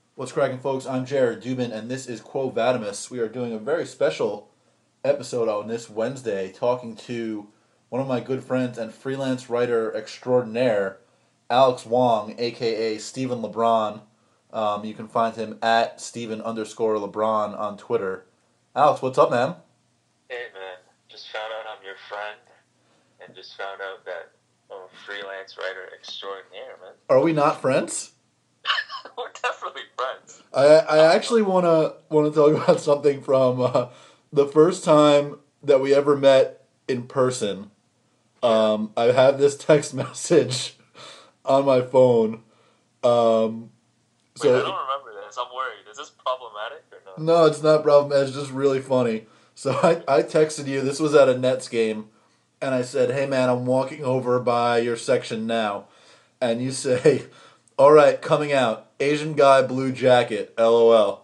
What's cracking, folks? I'm Jared Dubin, and this is Quo Vadimus. We are doing a very special episode on this Wednesday, talking to one of my good friends and freelance writer extraordinaire, Alex Wong, aka Stephen LeBron. You can find him at Stephen underscore LeBron on Twitter. Alex, what's up, man? Hey man, just found out I'm your friend, and just found out that I'm a freelance writer extraordinaire, man. Are we not friends? We're definitely friends. I actually wanna talk about something from the first time that we ever met in person. I have this text message on my phone. Um, Wait, I so don't remember this. I'm worried. Is this problematic or not? no, it's not a problem. It's just really funny. So I texted you. This was at a Nets game, and I said, "Hey man, I'm walking over by your section now," and you say, "All right, coming out. Asian guy, blue jacket. LOL."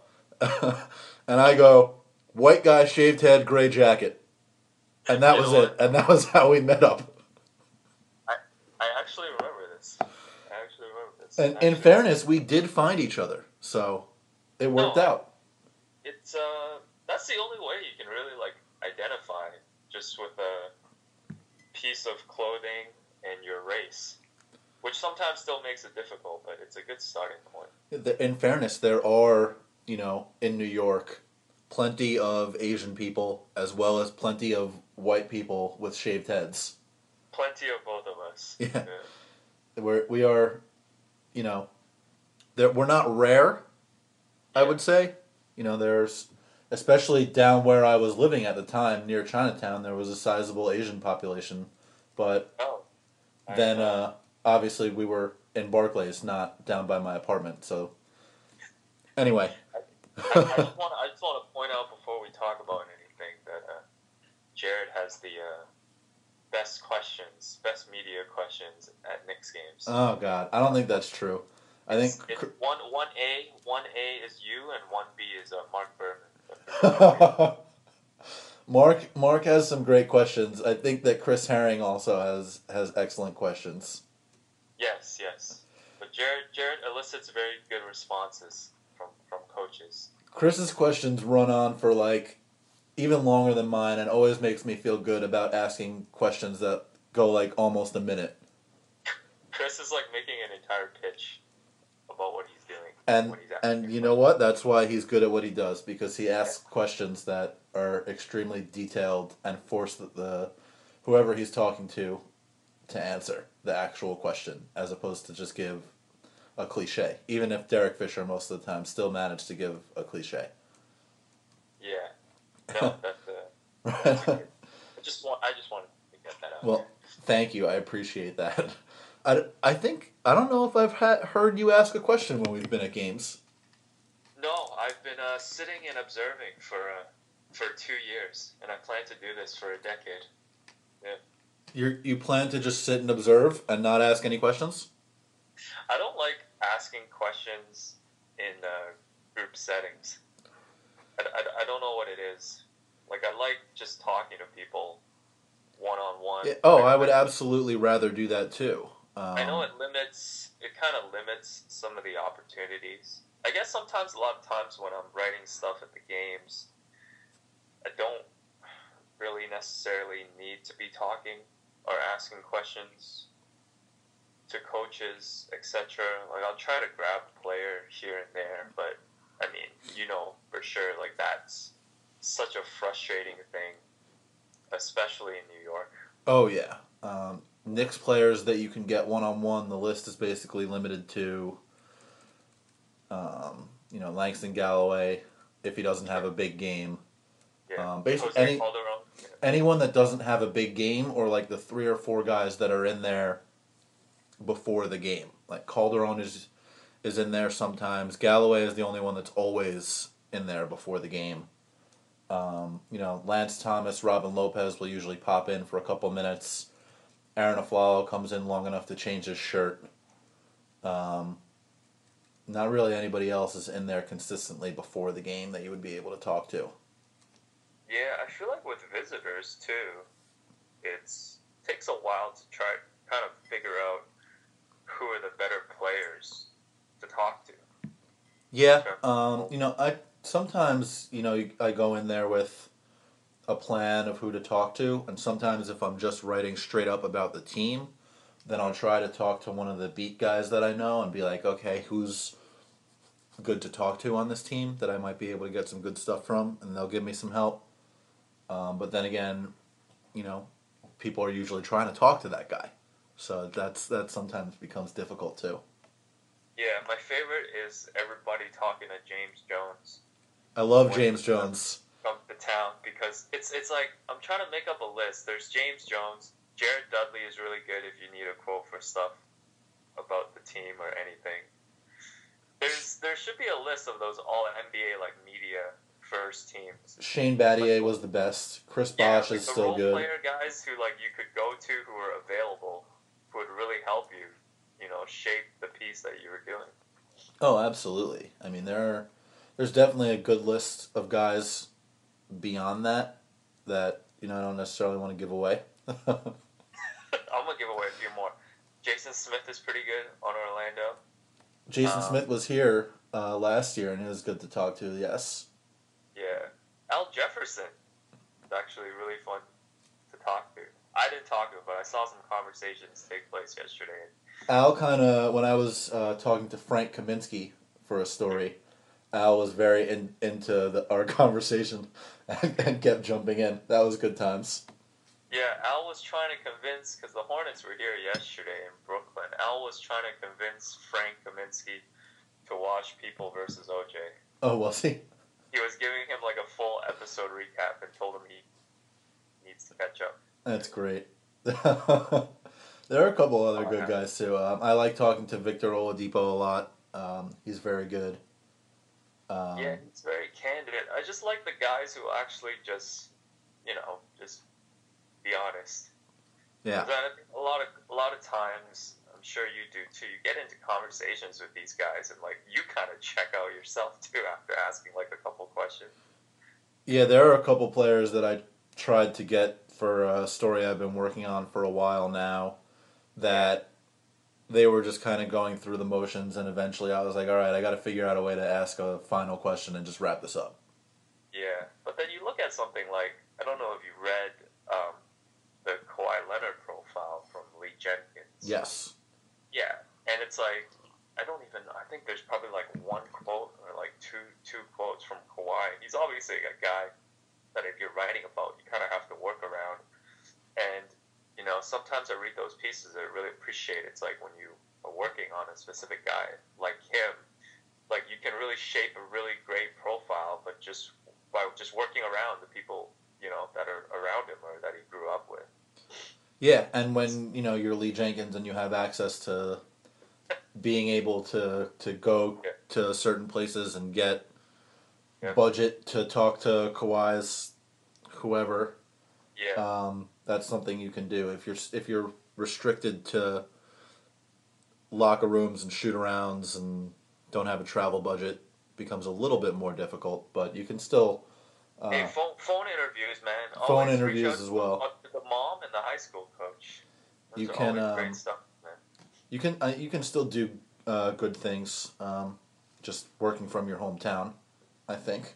And I go, "White guy, shaved head, gray jacket," and that You was know it. what? And that was how we met up. I I actually remember this. I actually remember this. And in Actually, fairness, we did find each other, so it no, worked out. it's that's the only way you can really like identify just with a piece of clothing and your race, which sometimes still makes it difficult, but it's a good starting point. In fairness, there are, in New York, plenty of Asian people as well as plenty of white people with shaved heads. Plenty of both of us. Yeah, Yeah. we are, you know, we're not rare. I Yeah. would say, there's especially down where I was living at the time near Chinatown, there was a sizable Asian population, but Oh, I then obviously we were in Barclays, not down by my apartment. So anyway. I just want to point out before we talk about anything that Jared has the best media questions at Knicks games. Oh God, I don't think that's true. I think It's one A is you and one B is Mark Berman. Mark has some great questions. I think that Chris Herring also has excellent questions. Yes, but Jared elicits very good responses from coaches. Chris's questions run on for like even longer than mine, and always makes me feel good about asking questions that go like almost a minute. Chris is like making an entire pitch about what he's doing And when he's asking and a you know question. what? That's why he's good at what he does, because he asks questions that are extremely detailed and force the whoever he's talking to answer the actual question, as opposed to just give a cliche. Even if Derek Fisher most of the time still managed to give a cliche. Yeah. No, that's a good. I just wanted to get that out Well, there. thank you. I appreciate that. I think I don't know if I've heard you ask a question when we've been at games. No, I've been sitting and observing for 2 years, and I plan to do this for a decade. Yeah. You plan to just sit and observe and not ask any questions? I don't like asking questions in group settings. I don't know what it is. Like I like just talking to people one on one. Yeah, oh, I would absolutely rather do that too. I know it kind of limits some of the opportunities. I guess sometimes, a lot of times when I'm writing stuff at the games, I don't really necessarily need to be talking or asking questions to coaches, etc. Like I'll try to grab a player here and there, but I mean, for sure, like that's such a frustrating thing, especially in New York. Oh yeah. Knicks players that you can get one on one. The list is basically limited to, Langston Galloway if he doesn't have a big game. Yeah, Basically, Jose Calderon. Yeah. anyone that doesn't have a big game, or like the three or four guys that are in there before the game. Like Calderon is in there sometimes. Galloway is the only one that's always in there before the game. Lance Thomas, Robin Lopez will usually pop in for a couple minutes. Aaron Aflalo comes in long enough to change his shirt. Um, Not really anybody else is in there consistently before the game that you would be able to talk to. Yeah, I feel like with visitors too, it's takes a while to try kind of figure out who are the better players to talk to. Yeah, Sure. I sometimes, I go in there with a plan of who to talk to, and sometimes if I'm just writing straight up about the team, then I'll try to talk to one of the beat guys that I know and be like, okay, who's good to talk to on this team that I might be able to get some good stuff from, and they'll give me some help. But then again, you know, people are usually trying to talk to that guy, so that sometimes becomes difficult too. Yeah, my favorite is everybody talking to James Jones I love when he James Jones. comes to town because it's like I'm trying to make up a list. There's James Jones. Jared Dudley is really good if you need a quote for stuff about the team or anything. There should be a list of those all NBA like media first teams. Shane Like Battier was the best. Chris yeah, Bosh like is the still role good. player guys who like you could go to who are available who would really help you, shape the piece that you were doing. Oh, absolutely. I mean, there's definitely a good list of guys beyond that I don't necessarily want to give away. I'm gonna give away a few more. Jason Smith is pretty good on Orlando. Jason Um, Smith was here last year, and he was good to talk to. Yes, yeah, Al Jefferson is actually really fun to talk to. I didn't talk to him, but I saw some conversations take place yesterday. Al kind of when I was talking to Frank Kaminsky for a story. Al was very into our conversation and kept jumping in. That was good times. Yeah, Al was trying to convince because the Hornets were here yesterday in Brooklyn. Al was trying to convince Frank Kaminsky to watch People versus OJ. Oh, was he? He was giving him like a full episode recap and told him he needs to catch up. That's great. There are a couple other good guys too. I like talking to Victor Oladipo a lot. He's very good. Yeah, Um, he's very candid. I just like the guys who actually just be honest. yeah, Because a lot of times, I'm sure you do too. You get into conversations with these guys, and like you kind of check out yourself too after asking like a couple questions. yeah. There are a couple players that I tried to get for a story I've been working on for a while now. Yeah, That they were just kind of going through the motions, and eventually I was like, all right, I got to figure out a way to ask a final question and just wrap this up. yeah. But then you look at something like I don't know if you read the Kawhi Leonard profile from Lee Jenkins. Yes. Yeah, and it's like I don't even. I think there's probably like one quote or like two quotes from Kawhi. He's obviously a guy that if you're writing about, you kind of have to work around. And sometimes I read those pieces, I really appreciate it. It's like when you are working on a specific guy like him, like you can really shape a really great profile, but just by just working around the people that are around him or that he grew up with. Yeah, and when you're Lee Jenkins and you have access to being able to go Yeah, to certain places and get yeah, budget to talk to Kawhi's whoever, yeah. that's something you can do. If you're restricted to locker rooms and shoot arounds and don't have a travel budget, it becomes a little bit more difficult. But you can still Hey, uh, phone interviews, man. phone Always reach out interviews as well. to the mom and the high school coach. You Those are can always great stuff, man. you can still do good things. Just working from your hometown, I think.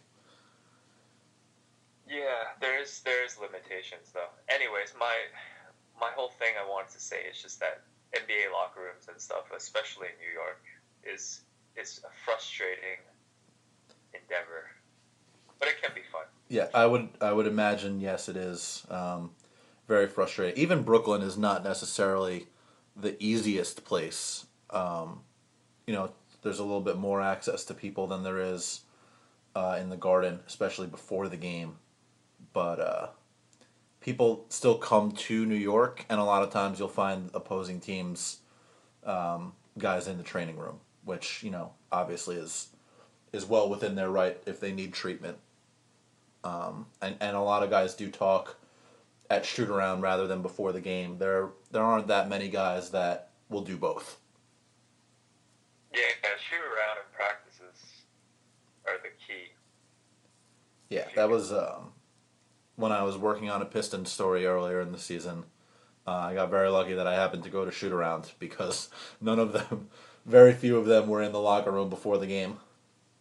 Yeah, there's limitations though. Anyways, my whole thing I wanted to say is just that NBA locker rooms and stuff, especially in New York, is a frustrating endeavor, but it can be fun. Yeah, I would imagine yes, it is very frustrating. Even Brooklyn is not necessarily the easiest place. You know, there's a little bit more access to people than there is in the Garden, especially before the game. But people still come to New York, and a lot of times you'll find opposing teams guys in the training room, which obviously is well within their right if they need treatment. And a lot of guys do talk at shoot around rather than before the game. There aren't that many guys that will do both. Yeah, shoot around and practices are the key. Yeah, If you that can, was when I was working on a Pistons story earlier in the season. I got very lucky that I happened to go to shoot around because none of them, very few of them, were in the locker room before the game.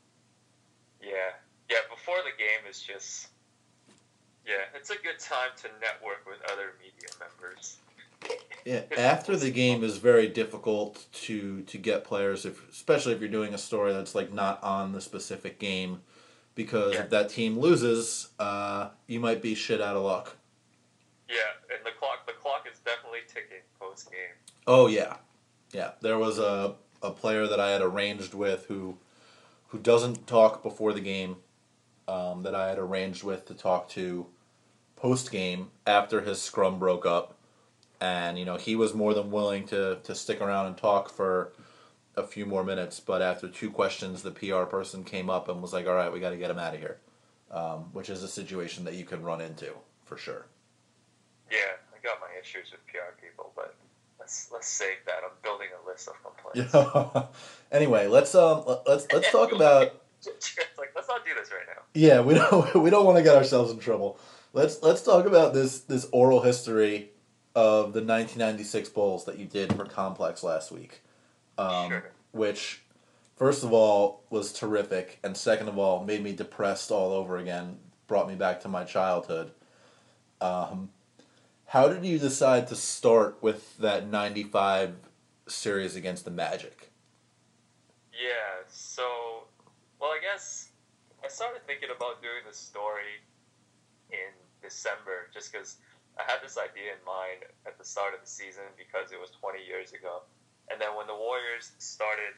is just, yeah, it's a good time to network with other media members. Yeah, after the game is very difficult to get players, especially if you're doing a story that's like not on the specific game, because Yeah. if that team loses, you might be shit out of luck. Yeah, and the clock is definitely ticking post game. Oh yeah, yeah. There was a player that I had arranged with who doesn't talk before the game, that I had arranged with to talk to post game after his scrum broke up, and he was more than willing to stick around and talk for a few more minutes. But after two questions, the PR person came up and was like, "All right, we got to get him out of here," which is a situation that you can run into for sure. Yeah, I got my issues with PR people, but let's save that. I'm building a list of complaints. Yeah. Anyway, let's talk about. Like, let's not do this right now. Yeah, we don't want to get ourselves in trouble. Let's talk about this oral history of the 1996 Bulls that you did for Complex last week, Sure. which, first of all, was terrific, and second of all, made me depressed all over again. Brought me back to my childhood. How did you decide to start with that 95 series against the Magic? Yeah, so, well, I guess I started thinking about doing this story in December just because I had this idea in mind at the start of the season because it was 20 years ago. And then when the Warriors started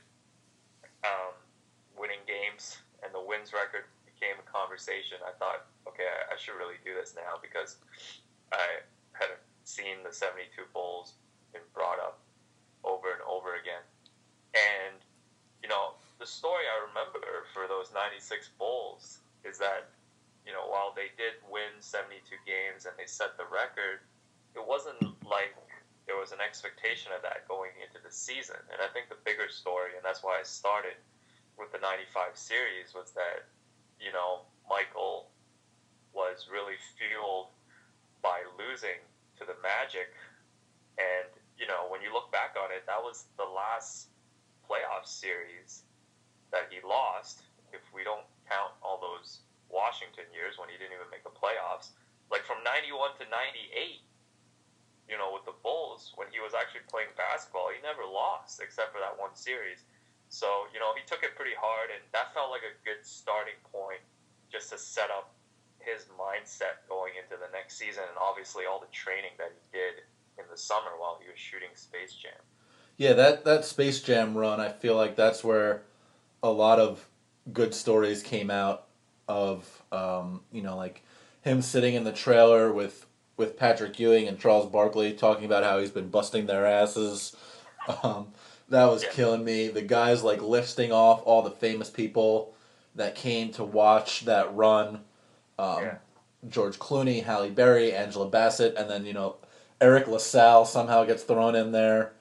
winning games and the wins record became a conversation, I thought, okay, I should really do this now because I had seen the 72 Bulls been brought up over and over again. And, the story I remember for those 96 Bulls is that, while they did win 72 games and they set the record, it wasn't like there was an expectation of that going into the season. And I think the bigger story, and that's why I started with the 95 series, was that, Michael was really fueled by losing to the Magic. And, when you look back on it, that was the last playoff series that he lost, if we don't count all those Washington years when he didn't even make the playoffs. Like from 91 to 98, with the Bulls, when he was actually playing basketball, he never lost except for that one series. So, he took it pretty hard, and that felt like a good starting point just to set up his mindset going into the next season, and obviously all the training that he did in the summer while he was shooting Space Jam. Yeah, that Space Jam run, I feel like that's where a lot of good stories came out of, like him sitting in the trailer with Patrick Ewing and Charles Barkley talking about how he's been busting their asses. That was killing me. The guys like listing off all the famous people that came to watch that run. George Clooney, Halle Berry, Angela Bassett, and then Eric LaSalle somehow gets thrown in there.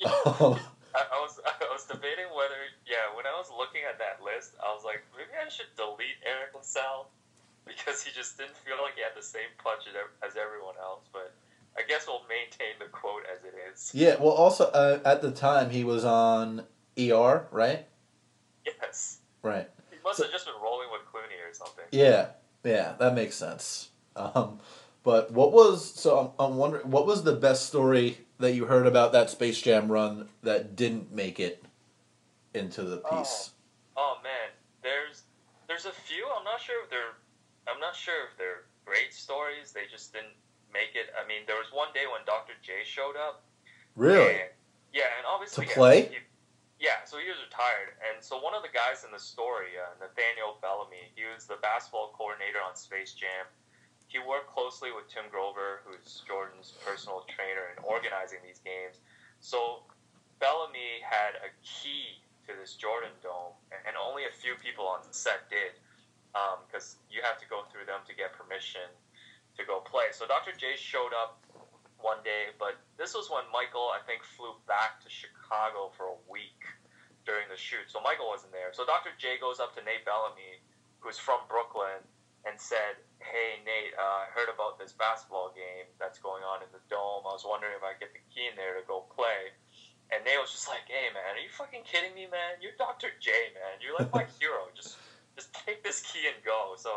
I was debating whether, when I was looking at that list, I was like, maybe I should delete Eric LaSalle because he just didn't feel like he had the same punch as everyone else. But I guess we'll maintain the quote as it is. Yeah, well, also, at the time, he was on ER, right? Yes. Right. He must have just been rolling with Clooney or something. Yeah, that makes sense. But I'm wondering, what was the best story that you heard about that Space Jam run that didn't make it into the piece? Oh man, there's a few. I'm not sure if they're great stories. They just didn't make it. I mean, there was one day when Dr. J showed up. Really? And obviously to play. So he was retired, and so one of the guys in the story, Nathaniel Bellamy, he was the basketball coordinator on Space Jam. He worked closely with Tim Grover, who's Jordan's personal trainer, in organizing these games. So Bellamy had a key to this Jordan Dome, and only a few people on set did, because you have to go through them to get permission to go play. So Dr. J showed up one day, but this was when Michael, I think, flew back to Chicago for a week during the shoot. So Michael wasn't there. So Dr. J goes up to Nate Bellamy, who's from Brooklyn, and said, "Hey, Nate, I heard about this basketball game that's going on in the Dome. I was wondering if I could get the key in there to go play." And Nate was just like, "Hey, man, are you fucking kidding me, man? You're Dr. J, man. You're like my hero. Just take this key and go." So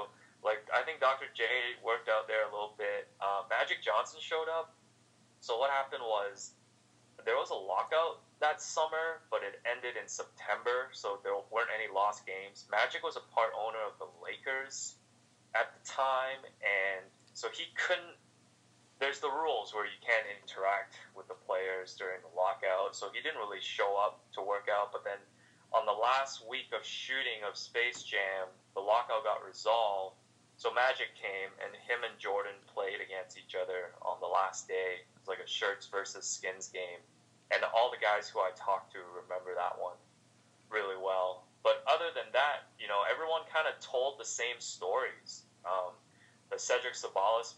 Like I think Dr. J worked out there a little bit. Magic Johnson showed up. So what happened was there was a lockout that summer, but it ended in September, so there weren't any lost games. Magic was a part owner of the Lakers at the time, and so he couldn't. There's the rules where you can't interact with the players during the lockout, so he didn't really show up to work out. But then on the last week of shooting of Space Jam, the lockout got resolved. So Magic came, and him and Jordan played against each other on the last day. It was like a shirts versus skins game. And all the guys who I talked to remember that one really well. But other than that, everyone kind of told the same stories. The Cedric Sabalas,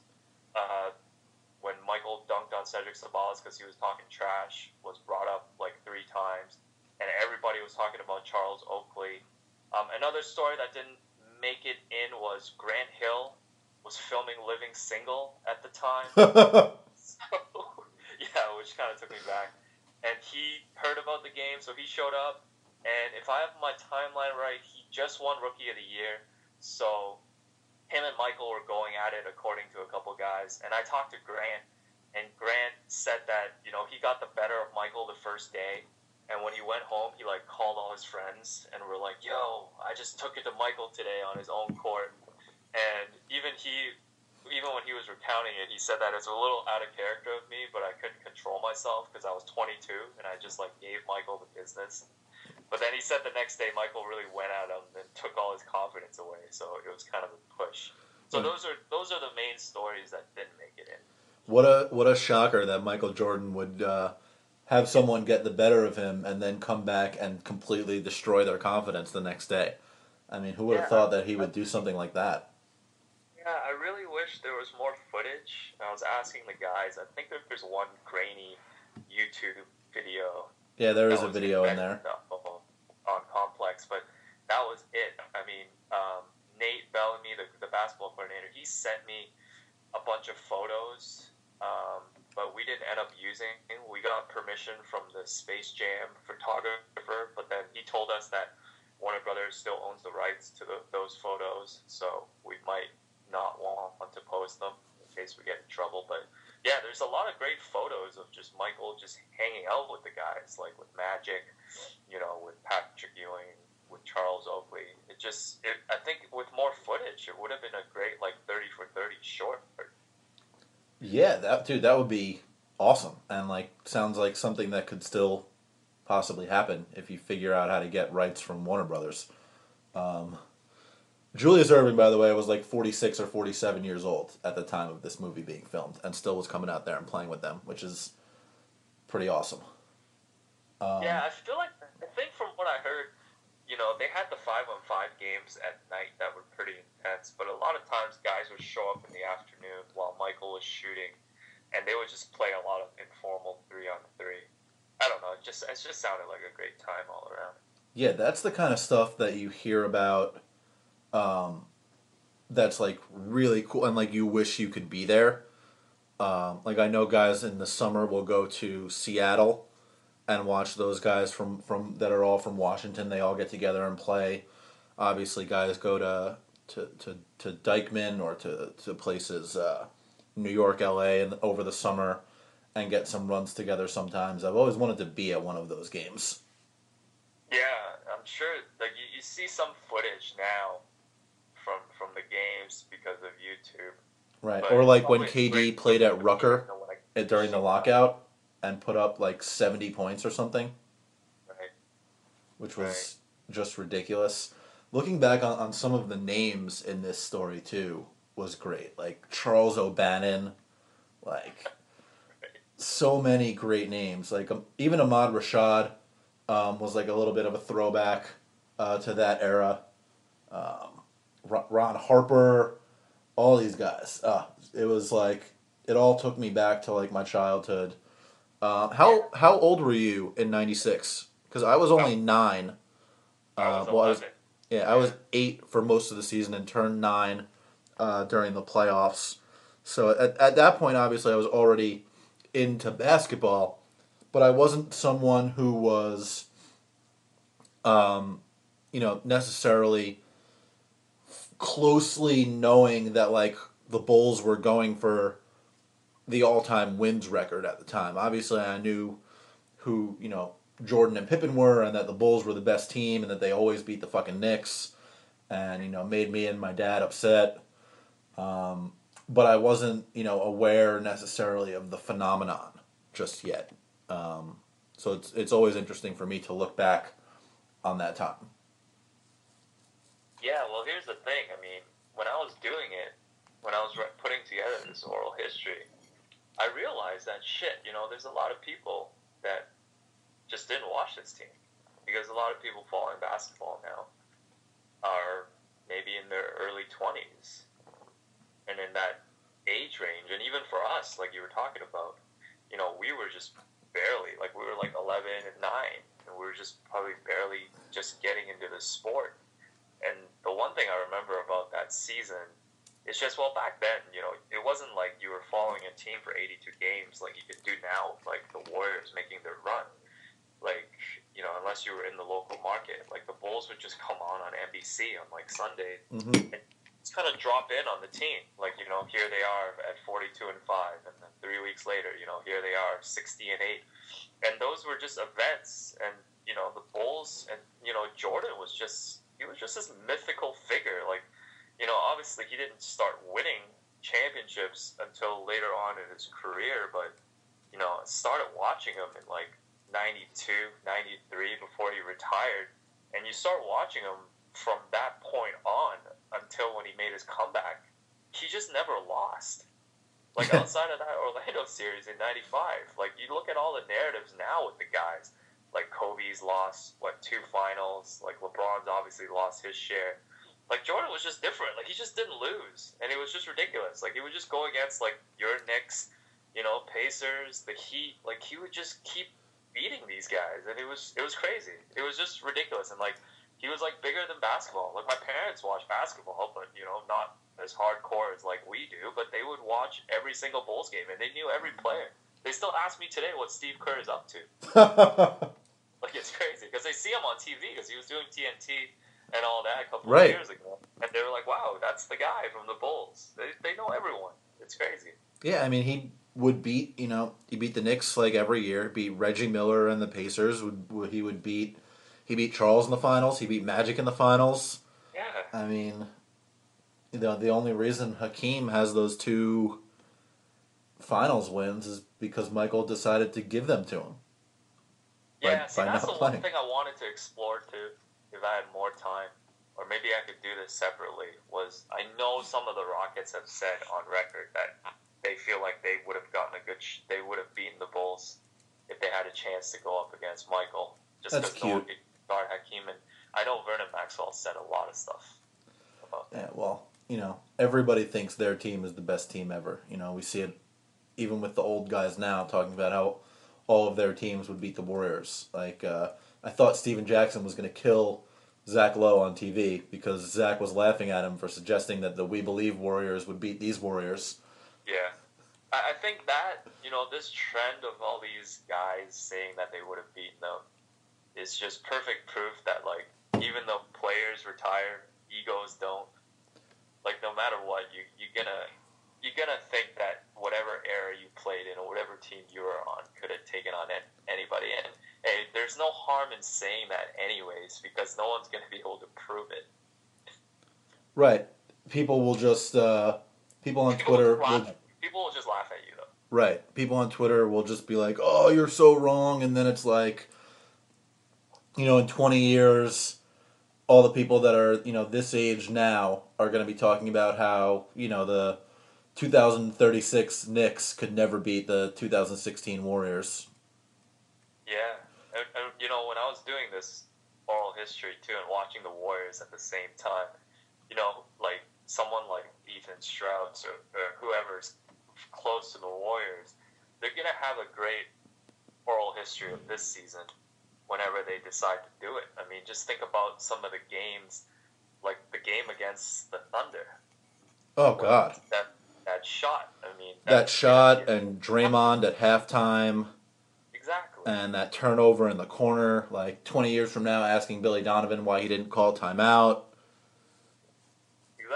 when Michael dunked on Cedric Sabalas because he was talking trash, was brought up like 3 times. And everybody was talking about Charles Oakley. Another story that didn't make it in was Grant Hill was filming Living Single at the time. So, yeah, which kind of took me back. And he heard about the game, so he showed up. And if I have my timeline right, he just won Rookie of the Year. So him and Michael were going at it according to a couple guys. And I talked to Grant, and Grant said that, he got the better of Michael the first day. And when he went home, he called all his friends and were like, "Yo, I just took it to Michael today on his own court." And even when he was recounting it, he said that it's a little out of character of me, but I couldn't control myself because I was 22 and I just gave Michael the business. But then he said the next day Michael really went at him and took all his confidence away. So it was kind of a push. So those are the main stories that didn't make it in. What a shocker that Michael Jordan would have someone get the better of him and then come back and completely destroy their confidence the next day. I mean, who would have thought that he would do something like that? Yeah, I really wish there was more footage. I was asking the guys. I think there's one grainy YouTube video. Yeah, there is a video in there on Complex, but that was it. I mean, Nate Bellamy, the basketball coordinator, he sent me a bunch of photos, but we didn't end up using. We got permission from the Space Jam photographer, but then he told us that Warner Brothers still owns the rights to those photos, so we might not want to post them in case we get in trouble. But yeah, there's a lot of great photos of just Michael just hanging out with the guys, like with Magic, with Patrick Ewing, with Charles Oakley. I think with more footage, it would have been a great 30 for 30 short. Yeah, that would be awesome, and sounds like something that could still possibly happen if you figure out how to get rights from Warner Brothers. Julius Erving, by the way, was 46 or 47 years old at the time of this movie being filmed, and still was coming out there and playing with them, which is pretty awesome. Yeah, I think from what I heard, they had the 5-on-5 games at night that were pretty intense, but a lot of times guys would show up in the afternoon while Michael was shooting, and they would just play a lot of informal 3-on-3. I don't know, it just sounded like a great time all around. Yeah, that's the kind of stuff that you hear about. That's really cool, and you wish you could be there. I know guys in the summer will go to Seattle and watch those guys from that are all from Washington. They all get together and play. Obviously, guys go to Dykeman or to places, New York, LA, and over the summer, and get some runs together. Sometimes I've always wanted to be at one of those games. Yeah, I'm sure. You see some footage now from the games because of YouTube. Right, or when KD played at Rucker during the lockout and put up 70 points or something. Right. Which was just ridiculous. Looking back on some of the names in this story too was great. Charles O'Bannon, so many great names. Even Ahmad Rashad was a little bit of a throwback to that era. Ron Harper, all these guys. It was it all took me back to my childhood. How old were you in '96? Because I was only 9. I was 11. I was 8 for most of the season and turned 9 during the playoffs. So at that point, obviously, I was already into basketball, but I wasn't someone who was, necessarily closely knowing that like the Bulls were going for the all-time wins record at the time. Obviously, I knew who Jordan and Pippen were, and that the Bulls were the best team, and that they always beat the fucking Knicks, and made me and my dad upset. But I wasn't aware necessarily of the phenomenon just yet. So it's always interesting for me to look back on that time. Yeah, well, here's the thing. I mean, when I was doing it, when I was putting together this oral history, I realized that shit. There's a lot of people that just didn't watch this team, because a lot of people following basketball now are maybe in their early 20s, and in that age range. And even for us, like you were talking about, we were just barely, like we were like 11 and 9, and we were just probably barely just getting into the sport. And the one thing I remember about that season is just, well, back then, it wasn't like you were following a team for 82 games like you could do now, like the Warriors making their run. Like, unless you were in the local market, like the Bulls would just come on NBC on like Sunday, Mm-hmm. and just kind of drop in on the team. Like, here they are at 42-5, and then 3 weeks later, here they are 60-8. And those were just events. And, the Bulls and, Jordan was just this mythical figure. Like, obviously he didn't start winning championships until later on in his career, but, I started watching him in like 92, 93 before he retired. And you start watching him from that point on until when he made his comeback, he just never lost. Like, outside of that Orlando series in 95, like, you look at all the narratives now with the guys. Like, Kobe's lost, 2 finals. Like, LeBron's obviously lost his share. Like, Jordan was just different. Like, he just didn't lose. And it was just ridiculous. Like, he would just go against, like, your Knicks, Pacers, the Heat. Like, he would just keep beating these guys. And it was crazy. It was just ridiculous. And, like, he was, like, bigger than basketball. Like, my parents watch basketball, but, not as hardcore as, like, we do. But they would watch every single Bulls game, and they knew every player. They still ask me today what Steve Kerr is up to. Like, it's crazy, because they see him on TV, because he was doing TNT and all that a couple of years ago. And they were like, wow, that's the guy from the Bulls. They know everyone. It's crazy. Yeah, I mean, he would beat, he beat the Knicks like every year, beat Reggie Miller and the Pacers. He beat Charles in the finals. He beat Magic in the finals. Yeah. I mean, the only reason Hakeem has those 2 finals wins is because Michael decided to give them to him. Yeah, see, that's the one thing I wanted to explore too, if I had more time, or maybe I could do this separately, was I know some of the Rockets have said on record that they feel like they would have gotten they would have beaten the Bulls if they had a chance to go up against Michael. Just that's cute. Guard Hakeem, and I know Vernon Maxwell said a lot of stuff about that. Yeah, well, everybody thinks their team is the best team ever. We see it even with the old guys now talking about how all of their teams would beat the Warriors. Like, I thought Steven Jackson was going to kill Zach Lowe on TV because Zach was laughing at him for suggesting that the We Believe Warriors would beat these Warriors. Yeah. I think that, this trend of all these guys saying that they would have beaten them is just perfect proof that, like, even though players retire, egos don't. Like, no matter what, you're gonna think that whatever era you played in or whatever team you were on could have taken on anybody. And hey, there's no harm in saying that anyways, because no one's gonna be able to prove it. Right. People will just people on Twitter people will just laugh at you though. Right. People on Twitter will just be like, "Oh, you're so wrong," and then it's like, in 20 years, all the people that are this age now are going to be talking about how the 2036 Knicks could never beat the 2016 Warriors. Yeah, and when I was doing this oral history too, and watching the Warriors at the same time, like someone like Ethan Strauss or whoever's close to the Warriors, they're gonna have a great oral history of this season whenever they decide to do it. I mean, just think about some of the games, like the game against the Thunder. Oh God, that shot. I mean, that shot and Draymond at halftime. Exactly. And that turnover in the corner, like 20 years from now, asking Billy Donovan why he didn't call timeout.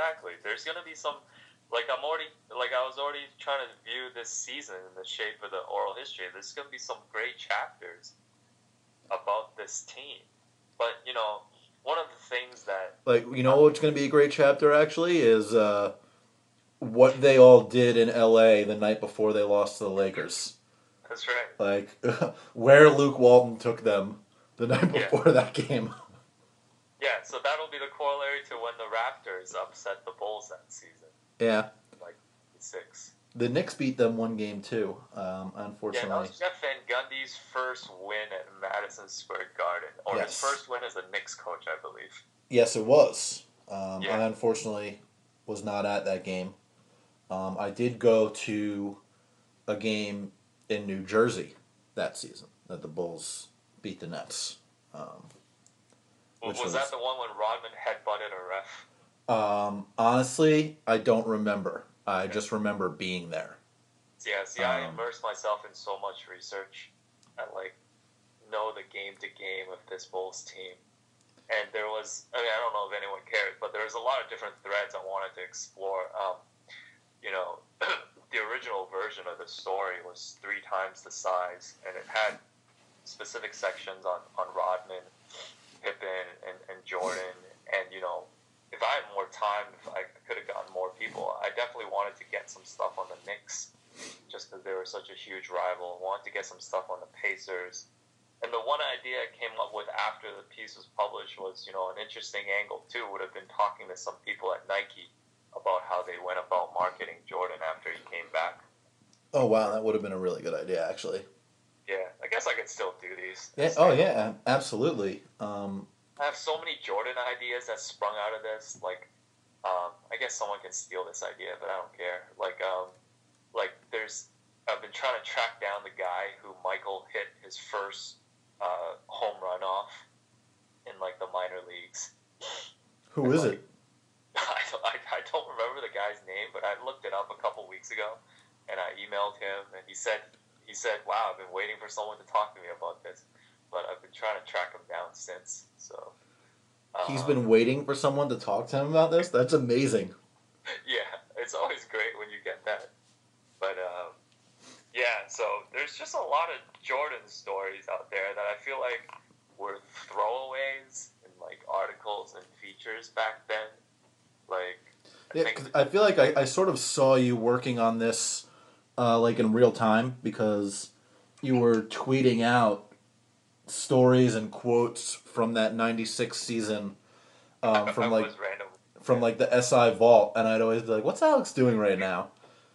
there's gonna be some. I was already trying to view this season in the shape of the oral history. There's gonna be some great chapters about this team, but one of the things that what's going to be a great chapter actually is what they all did in L.A. the night before they lost to the Lakers. That's right. Like where Luke Walton took them the night before that game. Yeah, so that'll be the corollary to when the Raptors upset the Bulls that season. Yeah. Like 6. The Knicks beat them one game too, unfortunately. Yeah, that was Jeff Van Gundy's first win at Madison Square Garden. Or his first win as a Knicks coach, I believe. Yes, it was. I unfortunately was not at that game. I did go to a game in New Jersey that season that the Bulls beat the Nets. Was that the one when Rodman headbutted a ref? Honestly, I don't remember. I just remember being there. Yeah, I immersed myself in so much research. I know the game to game of this Bulls team. And there was, I don't know if anyone cares, but there was a lot of different threads I wanted to explore. The original version of the story was 3 times the size, and it had specific sections on Rodman, Pippen, and Jordan. And, if I had more time, if I could have gotten more people, I definitely wanted to get some stuff on the Knicks, just because they were such a huge rival. I wanted to get some stuff on the Pacers. And the one idea I came up with after the piece was published was, an interesting angle, too, would have been talking to some people at Nike about how they went about marketing Jordan after he came back. Oh, wow, that would have been a really good idea, actually. Yeah, I guess I could still do these. Yeah, yeah, absolutely. I have so many Jordan ideas that sprung out of this. I guess someone can steal this idea, but I don't care. I've been trying to track down the guy who Michael hit his first home run off in the minor leagues. Who is it? I don't remember the guy's name, but I looked it up a couple weeks ago, and I emailed him, and he said, "Wow, I've been waiting for someone to talk to me about this, but I've been trying to track him down since." So he's been waiting for someone to talk to him about this? That's amazing. Yeah, it's always great when you get that. But so there's just a lot of Jordan stories out there that I feel like were throwaways in articles and features back then. I feel like I sort of saw you working on this in real time, because you were tweeting out stories and quotes from that 96 season from the SI vault, and I'd always be like, what's Alex doing right now?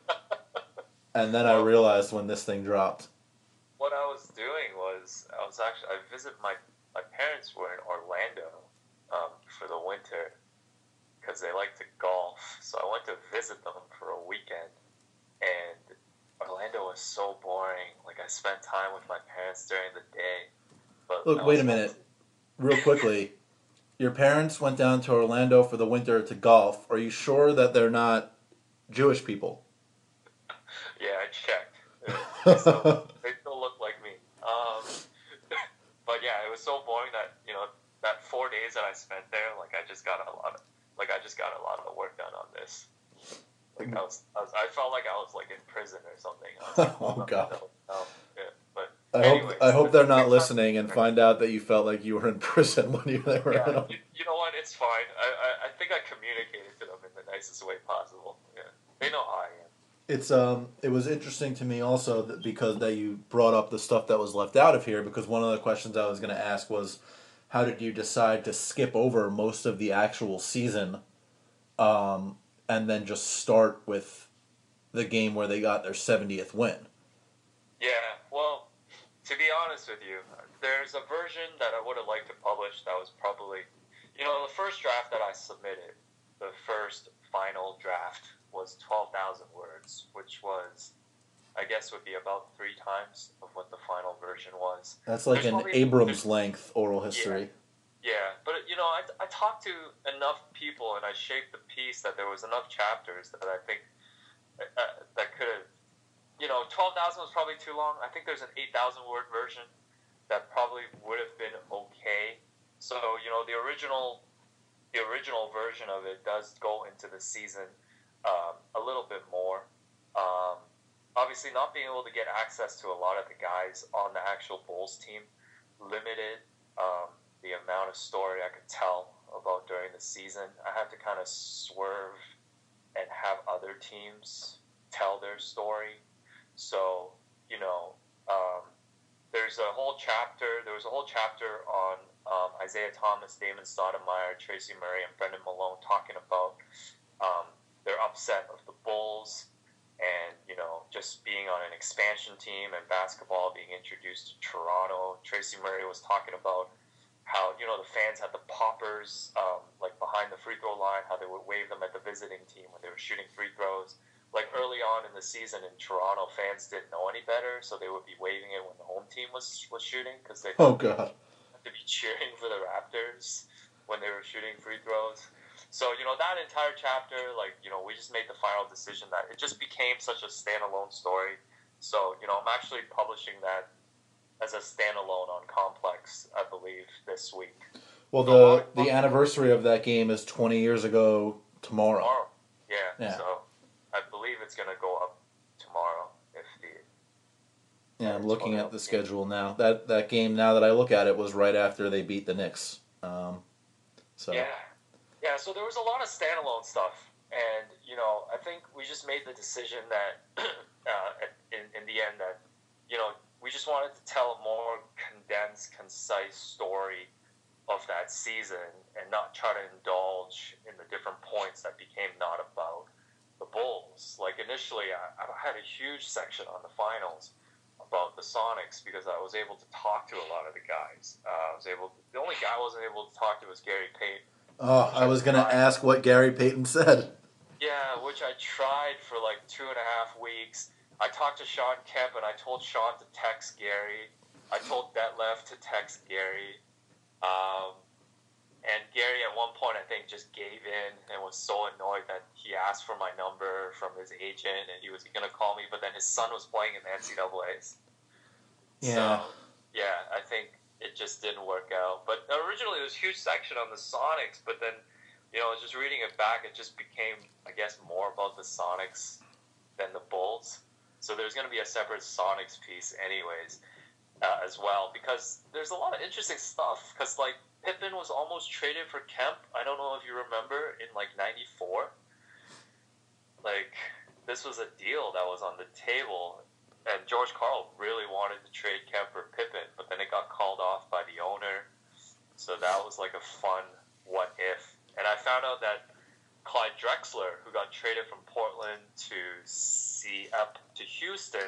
And then I realized when this thing dropped. What I was doing was I visited my parents were in Orlando for the winter because they like to golf, so I went to visit them for a weekend, and Orlando was so boring. I spent time with my parents during the day. But look, wait a minute. Real quickly, your parents went down to Orlando for the winter to golf. Are you sure that they're not Jewish people? Yeah, I checked. They still look like me. But yeah, it was so boring that that 4 days that I spent there, I just got a lot of work done on this. I felt like I was in prison or something. Oh God. But I hope they're not listening and find out that you felt like you were in prison when you were. Yeah, you know what? It's fine. I think I communicated to them in the nicest way possible. Yeah, they know how I am. It was interesting to me also because you brought up the stuff that was left out of here, because one of the questions I was going to ask was, how did you decide to skip over most of the actual season, and then just start with the game where they got their 70th win? Yeah, well, to be honest with you, there's a version that I would have liked to publish that was probably, the first draft that I submitted, the first final draft was 12,000 words, which was, I guess, would be about 3 times of what the final version was. That's like an Abrams length oral history. Yeah, but I talked to enough people and I shaped the piece that there was enough chapters that I think that could have, 12,000 was probably too long. I think there's an 8,000 word version that probably would have been okay. So the original the original version of it does go into the season a little bit more. Obviously, not being able to get access to a lot of the guys on the actual Bulls team limited the amount of story I could tell about during the season. I had to kind of swerve and have other teams tell their story. So, there was a whole chapter on Isaiah Thomas, Damon Stoudemire, Tracy Murray, and Brendan Malone talking about their upset of the Bulls and, just being on an expansion team and basketball being introduced to Toronto. Tracy Murray was talking about how, the fans had the poppers behind the free throw line, how they would wave them at the visiting team when they were shooting free throws. Like early on in the season in Toronto, fans didn't know any better, so they would be waving it when the home team was shooting because they Oh God. to be cheering for the Raptors when they were shooting free throws. So, that entire chapter, we just made the final decision that it just became such a standalone story. So, I'm actually publishing that as a standalone on Complex, I believe, this week. Well, So, the anniversary of that game is 20 years ago tomorrow. Yeah. So, I believe it's going to go up tomorrow if the... Yeah, I'm looking at the schedule now. That game, now that I look at it, was right after they beat the Knicks. Yeah, so there was a lot of standalone stuff. And, I think we just made the decision that, in the end, that, we just wanted to tell a more condensed, concise story of that season and not try to indulge in the different points that became not about the Bulls. Like, initially, I had a huge section on the finals about the Sonics because I was able to talk to a lot of the guys. The only guy I wasn't able to talk to was Gary Payton. Oh, I was going to ask what Gary Payton said. Yeah, which I tried for 2.5 weeks. I talked to Sean Kemp, and I told Sean to text Gary. I told Detlef to text Gary. And Gary, at one point, I think, just gave in and was so annoyed that he asked for my number from his agent, and he was going to call me, but then his son was playing in the NCAAs. Yeah. So, yeah, I think it just didn't work out. But originally, there was a huge section on the Sonics, but then, just reading it back, it just became, I guess, more about the Sonics than the Bulls. So there's going to be a separate Sonics piece anyways, as well, because there's a lot of interesting stuff. Because, Pippen was almost traded for Kemp. I don't know if you remember, in, 94. This was a deal that was on the table, and George Karl really wanted to trade Kemp for Pippen, but then it got called off by the owner. So that was, a fun what if. And I found out that Clyde Drexler, who got traded from Portland to Houston,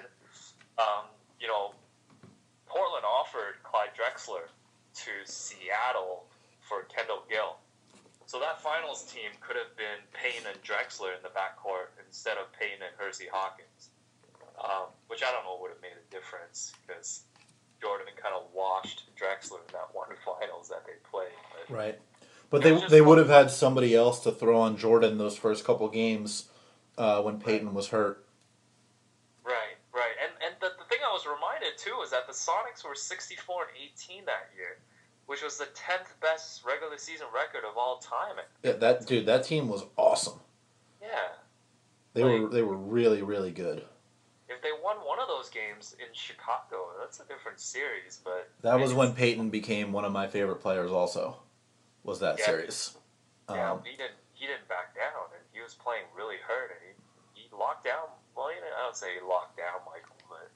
Portland offered Clyde Drexler to Seattle for Kendall Gill. So that finals team could have been Payne and Drexler in the backcourt instead of Payne and Hersey Hawkins, which I don't know would have made a difference because Jordan kind of washed Drexler in that one finals that they played. Right. But they would have had somebody else to throw on Jordan those first couple games when Payton was hurt. Right. And the thing I was reminded, too, is that the Sonics were 64-18 that year, which was the 10th best regular season record of all time. Yeah, that team was awesome. Yeah. They were really, really good. If they won one of those games in Chicago, that's a different series. But that was when Payton became one of my favorite players also, was that series. Yeah, he didn't back down, and he was playing really hurt, and he locked down. Well, I don't say he locked down Michael, but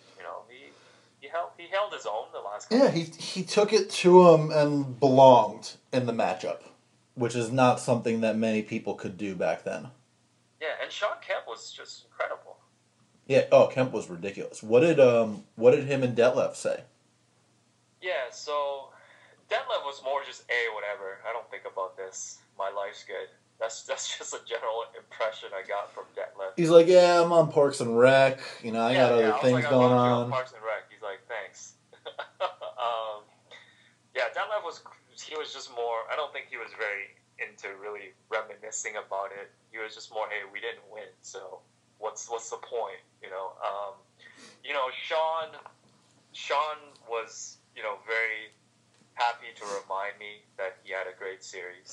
he held his own the last couple. Yeah, he took it to him and belonged in the matchup, which is not something that many people could do back then. Yeah, and Sean Kemp was just incredible. Yeah, Kemp was ridiculous. What did him and Detlef say? Yeah, so Detlef was more just whatever. I don't think about this. My life's good. That's just a general impression I got from Detlef. He's like, yeah, I'm on Parks and Rec. I got other things going on. Parks and Rec. He's like, thanks. Detlef was just more. I don't think he was very into really reminiscing about it. He was just more, hey, we didn't win, so what's the point? Sean was very happy to remind me that he had a great series.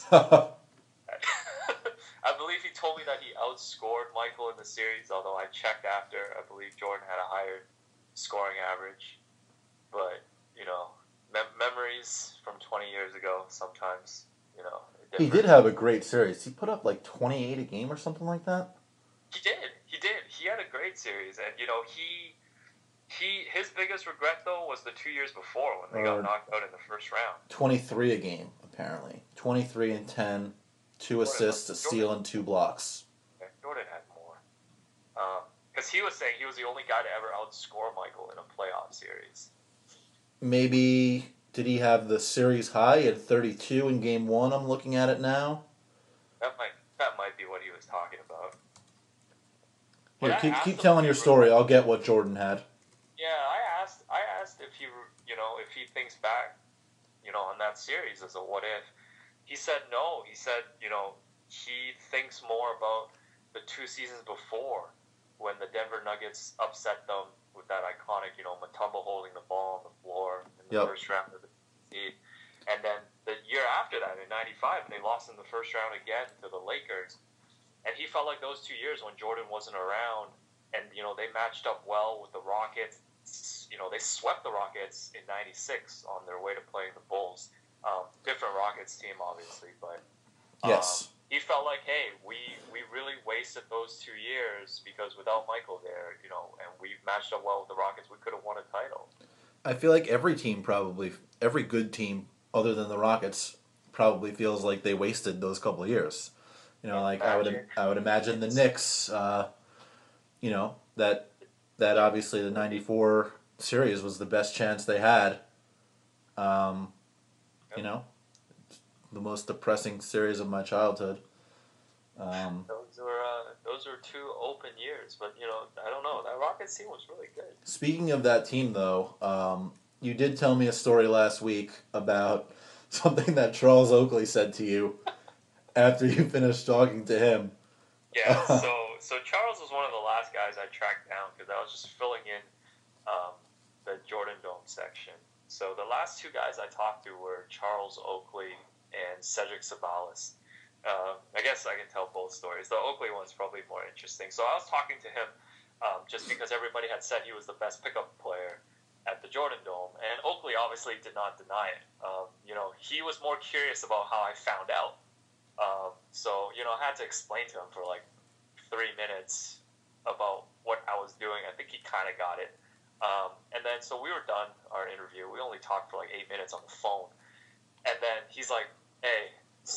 I believe he told me that he outscored Michael in the series, although I checked after. I believe Jordan had a higher scoring average. But, memories from 20 years ago sometimes, He did have a great series. He put up like 28 a game or something like that. He did. He had a great series. And, his biggest regret, though, was the 2 years before when they got knocked out in the first round. 23 a game, apparently. 23 and 10, 2 assists, a steal, and 2 blocks. Jordan had more. Because he was saying he was the only guy to ever outscore Michael in a playoff series. Maybe, did he have the series high at 32 in game 1? I'm looking at it now. That might be what he was talking about. Here, keep telling your story. I'll get what Jordan had. Yeah, I asked if he thinks back, on that series as a what if. He said no. He said, he thinks more about the 2 seasons before when the Denver Nuggets upset them with that iconic, Mutombo holding the ball on the floor in the first round of the seed. And then the year after that, in '95, they lost in the first round again to the Lakers. And he felt like those 2 years when Jordan wasn't around and, they matched up well with the Rockets. They swept the Rockets in '96 on their way to playing the Bulls. Different Rockets team, obviously, but yes, he felt like, hey, we really wasted those 2 years because without Michael there, and we matched up well with the Rockets, we could have won a title. I feel like every good team other than the Rockets probably feels like they wasted those couple of years. I would imagine the Knicks, that obviously the '94 series was the best chance they had. The most depressing series of my childhood. Those were 2 open years, but I don't know. That Rockets team was really good. Speaking of that team, though, you did tell me a story last week about something that Charles Oakley said to you after you finished talking to him. Yeah, so Charles was one of the last guys I tracked down because I was just filling in the Jordan Dome section. So the last 2 guys I talked to were Charles Oakley and Cedric Sabalas. I guess I can tell both stories. The Oakley one's probably more interesting. So I was talking to him just because everybody had said he was the best pickup player at the Jordan Dome, and Oakley obviously did not deny it. He was more curious about how I found out. So I had to explain to him for like 3 minutes about what I was doing. I think he kind of got it. And then, so we were done our interview. We only talked for like 8 minutes on the phone. And then he's like, hey,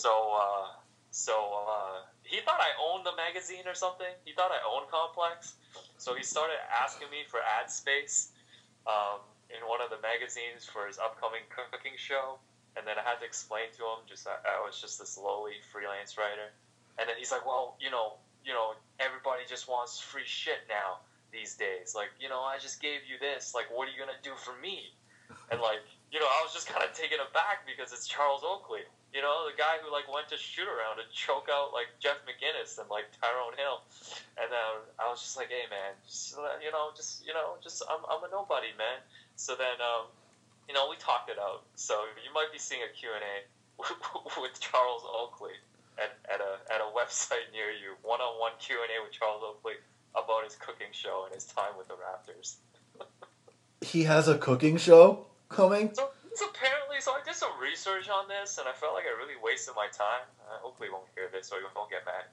he thought I owned the magazine or something. He thought I owned Complex. So he started asking me for ad space in one of the magazines for his upcoming cooking show. And then I had to explain to him I was just this lowly freelance writer. And then he's like, well, everybody just wants free shit now these days. Like, I just gave you this. Like, what are you going to do for me? And like, I was just kind of taken aback because it's Charles Oakley. The guy who like went to shoot around and choke out like Jeff McGinnis and like Tyrone Hill. And then I was just like, hey man, I'm a nobody, man. So then, we talked it out. So you might be seeing a Q&A with Charles Oakley at a website near you. One-on-one Q&A with Charles Oakley about his cooking show and his time with the Raptors. He has a cooking show coming? So I did some research on this, and I felt like I really wasted my time. Oakley won't hear this, so he won't get mad.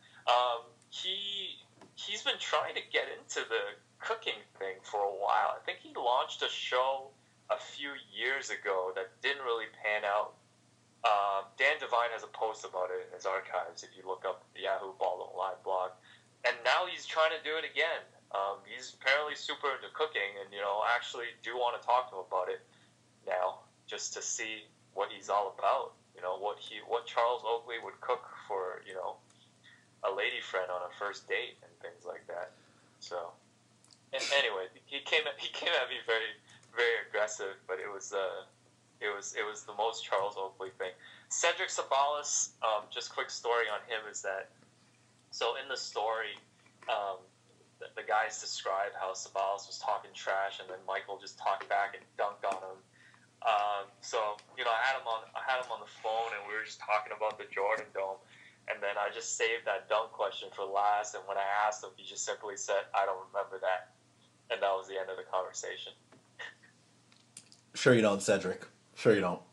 He's been trying to get into the cooking thing for a while. I think he launched a show a few years ago that didn't really pan out. Dan Devine has a post about it in his archives if you look up the Yahoo Ball Don't Lie blog. And now he's trying to do it again. He's apparently super into cooking, and actually do want to talk to him about it now, just to see what he's all about. What Charles Oakley would cook for a lady friend on a first date and things like that. So, and anyway, he came at me very, very aggressive, but it was the most Charles Oakley thing. Cedric Sabalas, just quick story on him is that, so in the story, the guys describe how Sabalas was talking trash, and then Michael just talked back and dunked on him. So I had him on the phone, and we were just talking about the Jordan Dome, and then I just saved that dunk question for last. And when I asked him, he just simply said, "I don't remember that," and that was the end of the conversation. Sure you don't, Cedric. Sure you don't.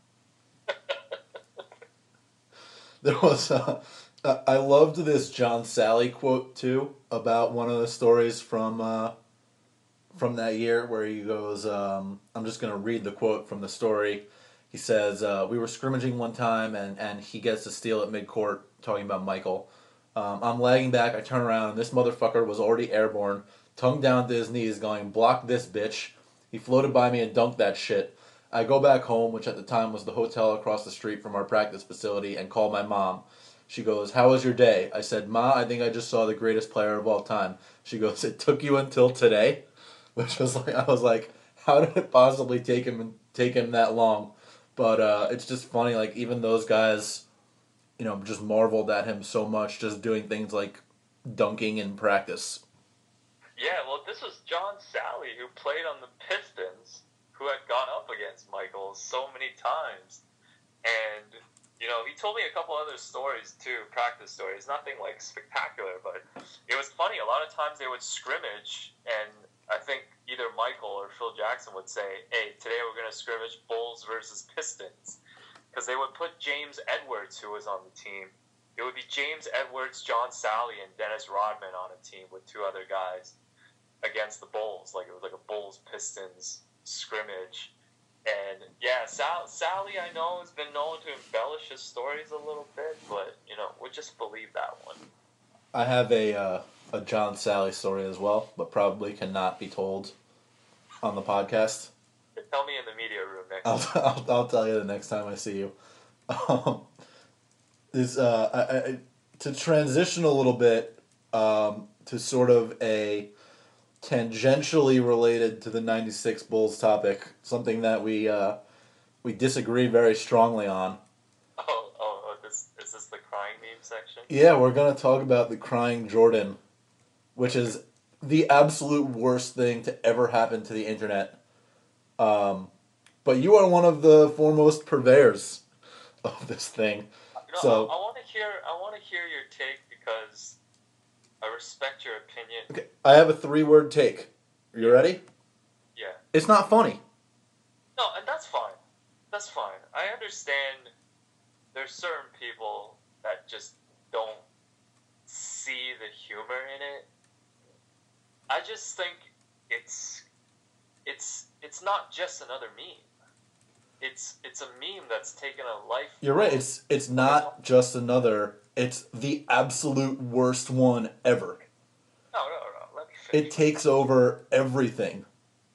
There was I loved this John Sally quote too about one of the stories from that year where he goes, I'm just gonna read the quote from the story. He says, "We were scrimmaging one time and he gets a steal at midcourt," talking about Michael. "I'm lagging back. I turn around and this motherfucker was already airborne, tongue down to his knees, going, 'Block this bitch.' He floated by me and dunked that shit. I go back home, which at the time was the hotel across the street from our practice facility, and call my mom. She goes, 'How was your day?' I said, 'Ma, I think I just saw the greatest player of all time.' She goes, 'It took you until today?' Which was like, I was like, how did it possibly take him that long? But it's just funny, like even those guys, just marveled at him so much, just doing things like dunking in practice. Yeah, well, this was John Sally, who played on the Pistons, who had gone up against Michael so many times. And, he told me a couple other stories, too, practice stories. Nothing, like, spectacular, but it was funny. A lot of times they would scrimmage, and I think either Michael or Phil Jackson would say, "Hey, today we're going to scrimmage Bulls versus Pistons." Because they would put James Edwards, who was on the team. It would be James Edwards, John Sally, and Dennis Rodman on a team with two other guys against the Bulls. Like, it was like a Bulls-Pistons scrimmage. And, yeah, Sally, I know, has been known to embellish his stories a little bit, but, we'll just believe that one. I have a John Sally story as well, but probably cannot be told on the podcast. Tell me in the media room next time. I'll tell you the next time I see you. To transition a little bit to sort of a tangentially related to the '96 Bulls topic, something that we disagree very strongly on. Is this the crying meme section? Yeah, we're gonna talk about the crying Jordan, which is the absolute worst thing to ever happen to the internet. But you are one of the foremost purveyors of this thing. So I want to hear your take because I respect your opinion. Okay, I have a 3-word take. Are you ready? Yeah. It's not funny. No, and that's fine. That's fine. I understand there's certain people that just don't see the humor in it. I just think it's not just another meme. It's a meme that's taken a life. You're right. It's not just another. It's the absolute worst one ever. No. Let me finish. It takes over everything.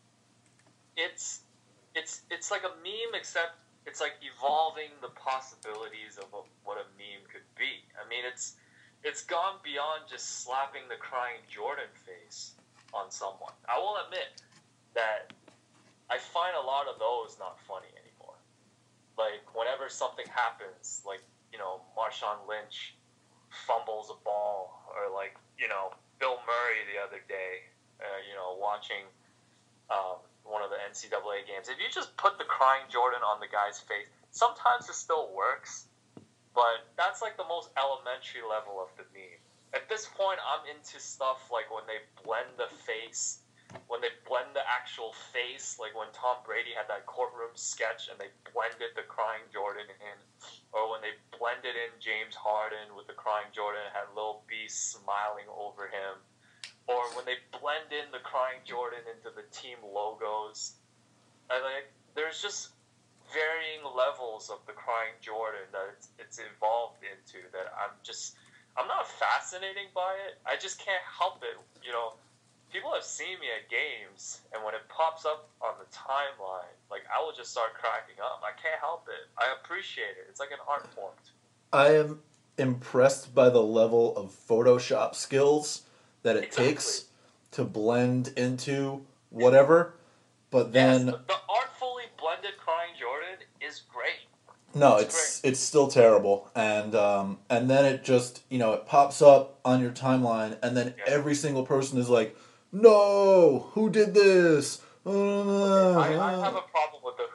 It's like a meme, except it's like evolving the possibilities of what a meme could be. I mean, it's gone beyond just slapping the crying Jordan face on someone. I will admit that I find a lot of those not funny anymore. Like, whenever something happens, like, Marshawn Lynch fumbles a ball, or like, Bill Murray the other day, watching one of the NCAA games. If you just put the crying Jordan on the guy's face, sometimes it still works, but that's like the most elementary level of the meme. At this point, I'm into stuff like when they blend the face, when they blend the actual face, like when Tom Brady had that courtroom sketch and they blended the crying Jordan in, or when they blended in James Harden with the crying Jordan and had Lil B smiling over him, or when they blend in the crying Jordan into the team logos. There's just varying levels of the crying Jordan that it's evolved into that I'm not fascinated by it. I just can't help it. People have seen me at games, and when it pops up on the timeline, like, I will just start cracking up. I can't help it. I appreciate it. It's like an art form. I am impressed by the level of Photoshop skills that it takes to blend into whatever, but then the artfully blended crying Jordan is great. No, it's still terrible, and then it just it pops up on your timeline, and then every single person is like, "No, who did this?" I have a problem with the "who did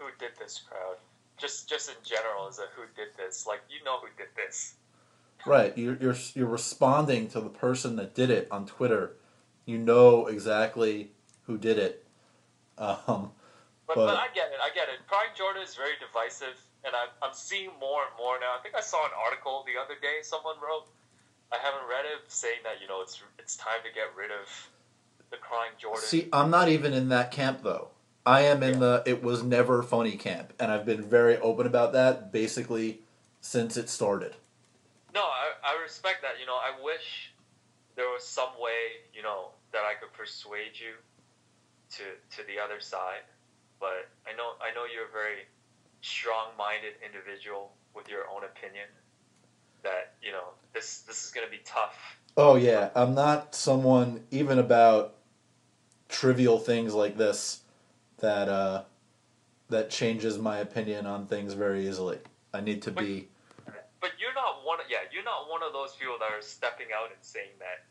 this crowd. Just in general, as a who did this. Like, you know who did this. Right. You're responding to the person that did it on Twitter. You know exactly who did it. Um, But but I get it. I get it. Crying Jordan is very divisive, and I'm seeing more and more now. I think I saw an article the other day someone wrote. I haven't read it, saying that it's time to get rid of the Crying Jordan. see, I'm not even in that camp though. I am in Yeah. the it was never funny camp, and I've been very open about that basically since it started. No, I respect that. I wish there was some way, that I could persuade you to the other side. But I know you're a very strong-minded individual with your own opinion. That this is gonna be tough. Oh yeah, I'm not someone even about trivial things like this that that changes my opinion on things very easily. I need to But be but you're not one of those people that are stepping out and saying that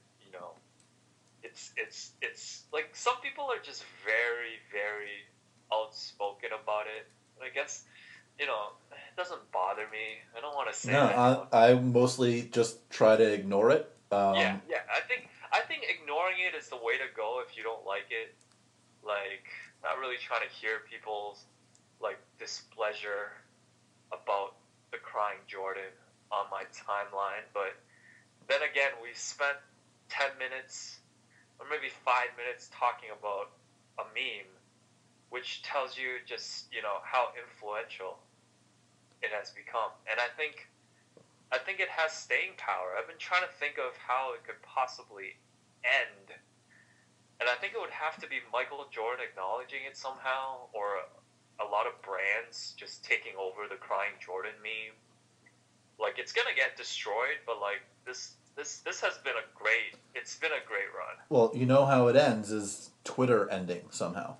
it's like some people are just very very outspoken about it. And I guess it doesn't bother me. I don't want to say no. that. I mostly just try to ignore it. Yeah. I think ignoring it is the way to go if you don't like it. Like, not really trying to hear people's like displeasure about the Crying Jordan on my timeline. But then again, we spent 10 minutes or maybe 5 minutes talking about a meme, which tells you just how influential it has become. And I think it has staying power. I've been trying to think of how it could possibly end. And I think it would have to be Michael Jordan acknowledging it somehow, or a lot of brands just taking over the Crying Jordan meme. Like, it's gonna get destroyed, but like this has been it's been a great run. well, you know how it ends is Twitter ending somehow.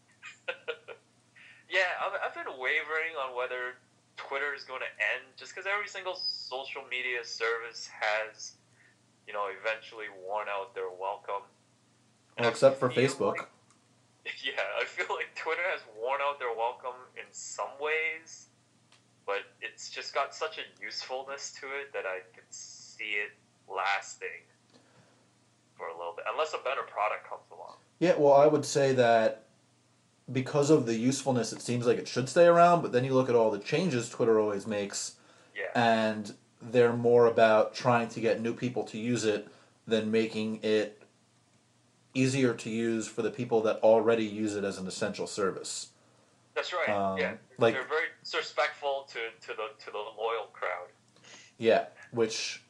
Yeah, I've been wavering on whether Twitter is going to end, just because every single social media service has, eventually worn out their welcome. And Well, except for feel Facebook. yeah, I feel like Twitter has worn out their welcome in some ways, but it's just got such a usefulness to it that I could see it lasting for a little bit, unless a better product comes along. Yeah, well, I would say that because of the usefulness, it seems like it should stay around. But then you look at all the changes Twitter always makes, Yeah, and they're more about trying to get new people to use it than making it easier to use for the people that already use it as an essential service. that's right. Yeah, Like, they're very disrespectful to the loyal crowd. yeah, which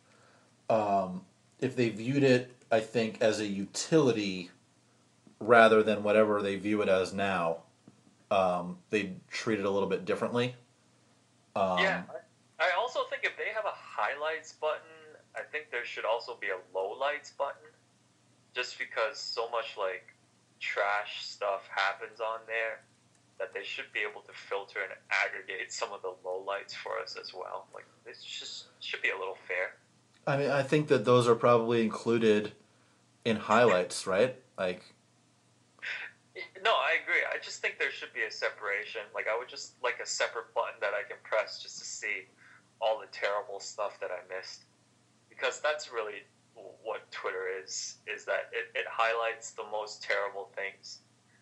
if they viewed it, I think, as a utility rather than whatever they view it as now, they'd treat it a little bit differently. Yeah, I also think if they have a highlights button, I think there should also be a lowlights button, just because so much like trash stuff happens on there that they should be able to filter and aggregate some of the lowlights for us as well. Like, this just should be a little fair. I mean, I think that those are probably included in highlights, right? Like, No, I agree. I just think there should be a separation. Like, I would just like a separate button that I can press just to see all the terrible stuff that I missed. Because that's really what Twitter is that it highlights the most terrible things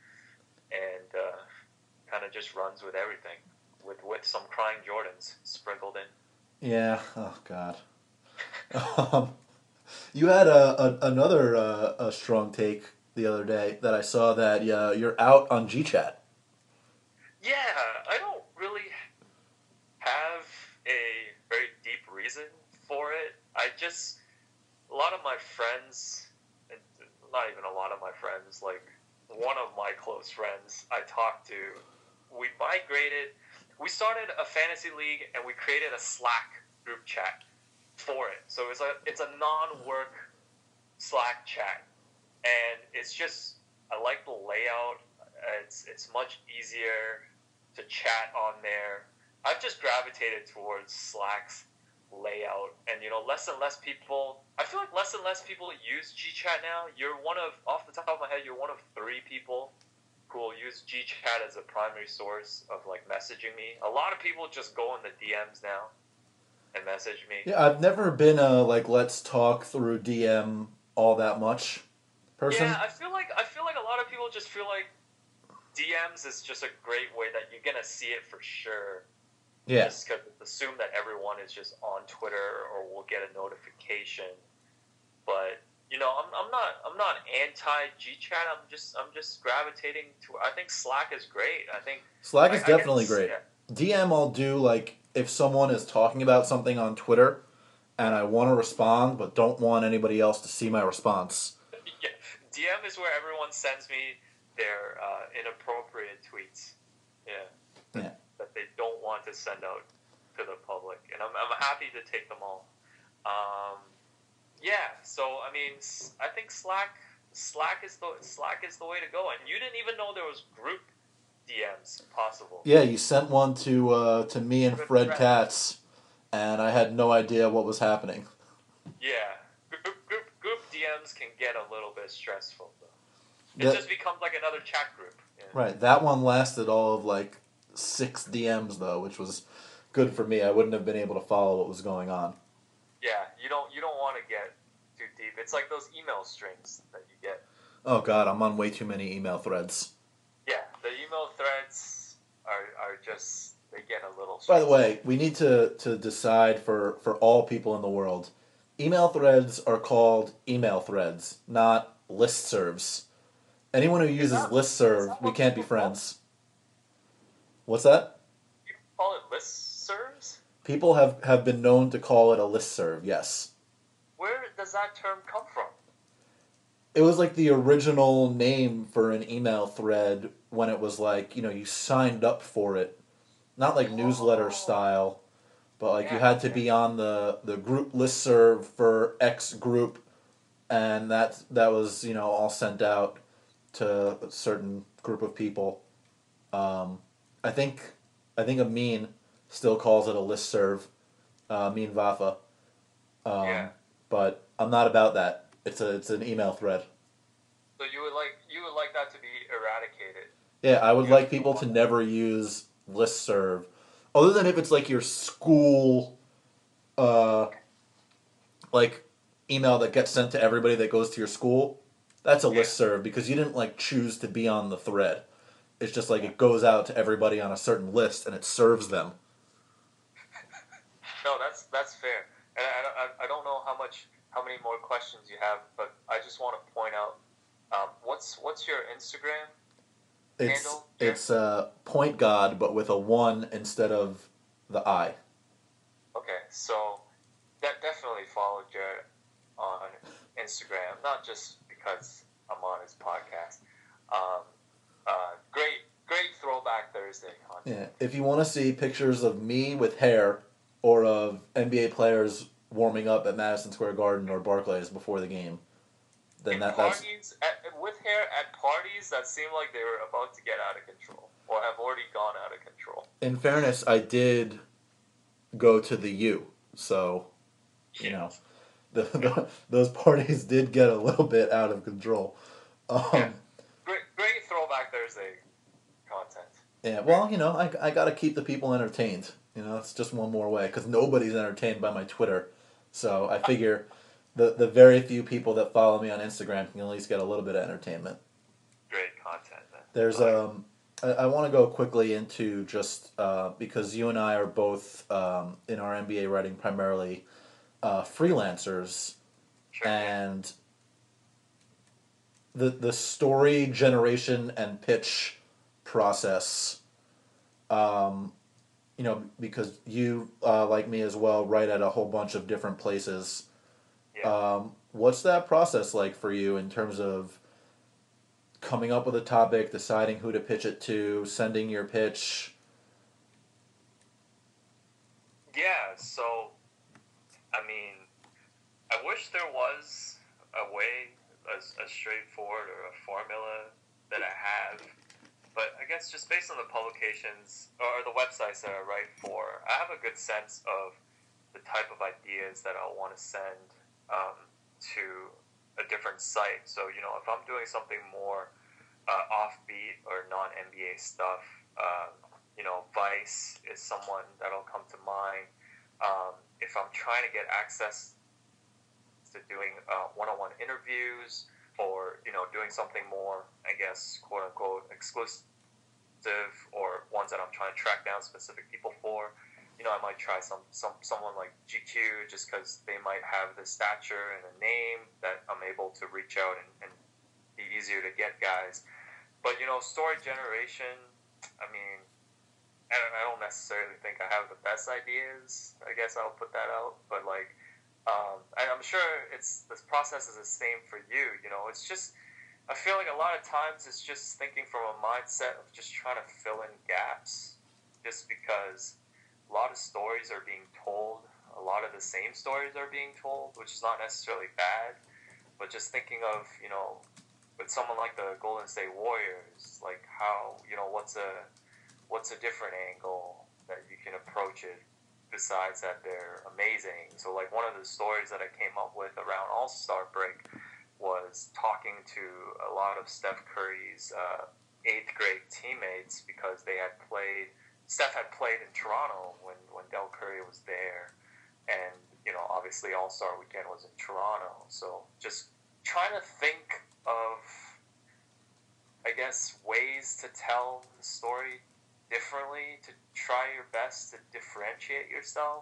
and kind of just runs with everything, with some Crying Jordans sprinkled in. yeah, oh God. Um, you had another a strong take the other day that I saw that you're out on GChat. Yeah, I don't really have a very deep reason for it. A lot of my friends, and not even a lot of my friends, like one of my close friends I talked to, we started a fantasy league and we created a Slack group chat for it. So it's a non-work Slack chat, and I like the layout. It's much easier to chat on there. I've just gravitated towards Slack's layout, and less and less people. I feel like less and less people use GChat now. Off the top of my head, you're one of 3 people cool. Use GChat as a primary source of like messaging me. A lot of people just go in the DMs now and message me. Yeah, I've never been a like let's talk through DM all that much person. Yeah, I feel like a lot of people just feel like DMs is just a great way that you're gonna see it for sure. Yeah. Just because assume that everyone is just on Twitter or will get a notification. But I'm not anti GChat. I'm just gravitating to. I think Slack is great. I think Slack is definitely guess, great. yeah. DM I'll do like if someone is talking about something on Twitter and I want to respond but don't want anybody else to see my response. Yeah. DM is where everyone sends me their inappropriate tweets. Yeah. Yeah. That they don't want to send out to the public, and I'm happy to take them all. Yeah. So I mean, I think Slack is the way to go, and you didn't even know there was group DMs possible. Yeah, you sent one to me and Fred Katz, and I had no idea what was happening. Yeah, group DMs can get a little bit stressful though. It just becomes like another chat group. Yeah. Right, that one lasted all of like 6 DMs though, which was good for me. I wouldn't have been able to follow what was going on. Yeah, you don't want to get too deep. It's like those email strings that you get. Oh god, I'm on way too many email threads. Yeah, the email threads are just, they get a little stressful. By the way, we need to decide for all people in the world. Email threads are called email threads, not listservs. Anyone who uses listserv, we can't be friends. What's that? You call it listservs? People have been known to call it a listserv, yes. Where does that term come from? It was like the original name for an email thread when it was like, you signed up for it. Not like newsletter style, but like you had to be on the group listserv for X group, and that was, all sent out to a certain group of people. I think Amin still calls it a listserv, Amin Vafa. But I'm not about that. It's an email thread. So you would like that to be eradicated. Yeah, I would like people to never use listserv, other than if it's like your school, like email that gets sent to everybody that goes to your school. That's a listserv because you didn't like choose to be on the thread. It's just like it goes out to everybody on a certain list and it serves them. No, that's fair. And I don't know how many more questions you have, but I just want to point out, what's your Instagram handle? It's Point God, but with a 1 instead of the I. Okay, so definitely follow Jared on Instagram, not just because I'm on his podcast. Great Throwback Thursday content. Yeah, if you want to see pictures of me with hair or of NBA players warming up at Madison Square Garden or Barclays before the game, then that's with hair at parties that seem like they were about to get out of control or have already gone out of control. In fairness, I did go to the U, so those parties did get a little bit out of control. Great Throwback Thursday content. Yeah, well, I got to keep the people entertained. It's just one more way because nobody's entertained by my Twitter, so I figure the very few people that follow me on Instagram can at least get a little bit of entertainment. Great content, man. There's I want to go quickly into just because you and I are both in our NBA writing primarily freelancers, sure. And the story generation and pitch process. Because you, like me as well, write at a whole bunch of different places. Yeah. What's that process like for you in terms of coming up with a topic, deciding who to pitch it to, sending your pitch? Yeah, so, I mean, I wish there was a way, a straightforward or a formula that I have. But I guess just based on the publications or the websites that I write for, I have a good sense of the type of ideas that I want to send to a different site. So, if I'm doing something more offbeat or non-NBA stuff. Vice is someone that'll come to mind. If I'm trying to get access to doing one-on-one interviews or, doing something more, I guess, quote-unquote, exclusive or ones that I'm trying to track down specific people for, I might try someone like GQ just because they might have the stature and a name that I'm able to reach out and be easier to get guys. But, story generation, I mean, I don't necessarily think I have the best ideas. I guess I'll put that out. But, I'm sure this process is the same for you. It's just, I feel like a lot of times it's just thinking from a mindset of just trying to fill in gaps just because a lot of stories are being told. A lot of the same stories are being told, which is not necessarily bad. But just thinking of, with someone like the Golden State Warriors, like how, what's a different angle that you can approach it besides that they're amazing. So like one of the stories that I came up with around All-Star break was talking to a lot of Steph Curry's 8th grade teammates because Steph had played in Toronto when Del Curry was there. And, obviously All-Star weekend was in Toronto. So just trying to think of, I guess, ways to tell the story differently, to try your best to differentiate yourself.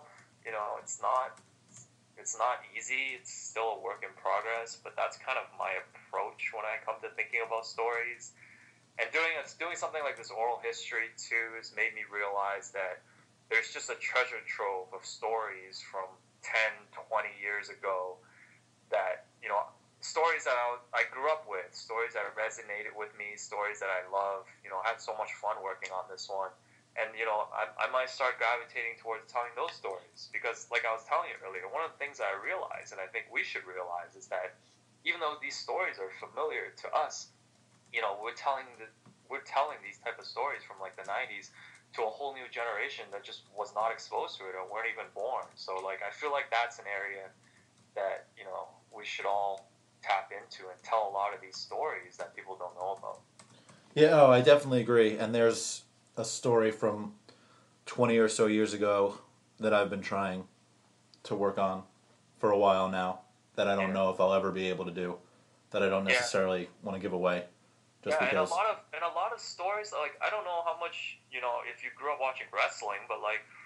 It's not easy. It's still a work in progress, but that's kind of my approach when I come to thinking about stories. And doing something like this oral history too has made me realize that there's just a treasure trove of stories from 10, 20 years ago that, stories that I grew up with, stories that resonated with me, stories that I love. I had so much fun working on this one. And, I might start gravitating towards telling those stories because, like I was telling you earlier, one of the things that I realized, and I think we should realize, is that even though these stories are familiar to us, we're telling these type of stories from like the 90s to a whole new generation that just was not exposed to it or weren't even born. So like I feel like that's an area that we should all tap into and tell a lot of these stories that people don't know about. Yeah, I definitely agree. And there's a story from 20 or so years ago that I've been trying to work on for a while now that I don't know if I'll ever be able to do, that I don't necessarily want to give away. Just because. And a lot of stories, like I don't know how much if you grew up watching wrestling, but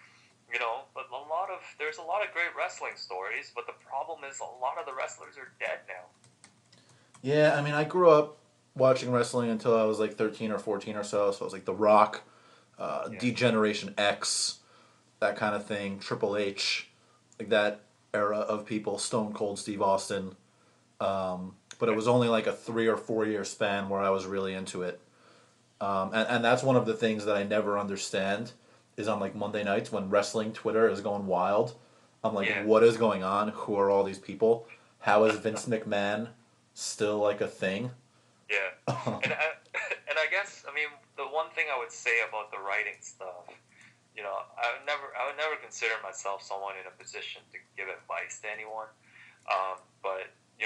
there's a lot of great wrestling stories. But the problem is a lot of the wrestlers are dead now. Yeah, I mean, I grew up watching wrestling until I was like 13 or 14 or so. So I was like The Rock, D-Generation X, that kind of thing, Triple H, like that era of people, Stone Cold Steve Austin. But it was only like a 3 or 4 year span where I was really into it. And that's one of the things that I never understand is on like Monday nights when wrestling Twitter is going wild. I'm like, what is going on? Who are all these people? How is Vince McMahon still like a thing? Yeah, and I guess the one thing I would say about the writing stuff, I would never consider myself someone in a position to give advice to anyone, but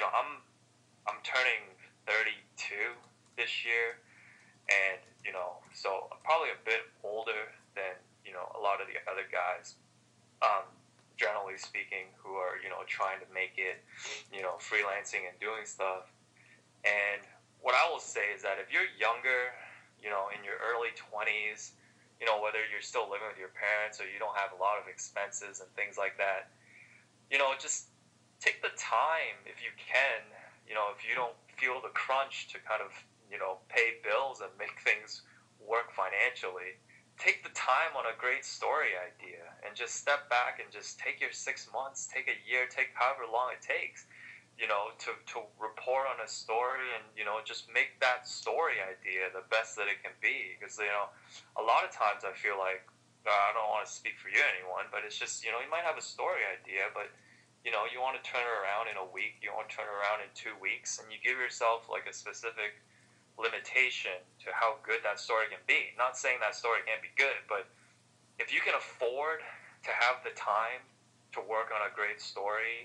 I'm turning 32 this year, and so I'm probably a bit older than a lot of the other guys, generally speaking, who are trying to make it, freelancing and doing stuff. And what I will say is that if you're younger, in your early 20s, whether you're still living with your parents or you don't have a lot of expenses and things like that, just take the time if you can, if you don't feel the crunch to kind of, pay bills and make things work financially, take the time on a great story idea and just step back and just take your 6 months, take a year, take however long it takes, to report on a story and, just make that story idea the best that it can be. Because, a lot of times I feel like, I don't want to speak for you anyone, but it's just, you might have a story idea, but, you want to turn it around in a week, you want to turn it around in 2 weeks, and you give yourself like a specific limitation to how good that story can be. Not saying that story can't be good, but if you can afford to have the time to work on a great story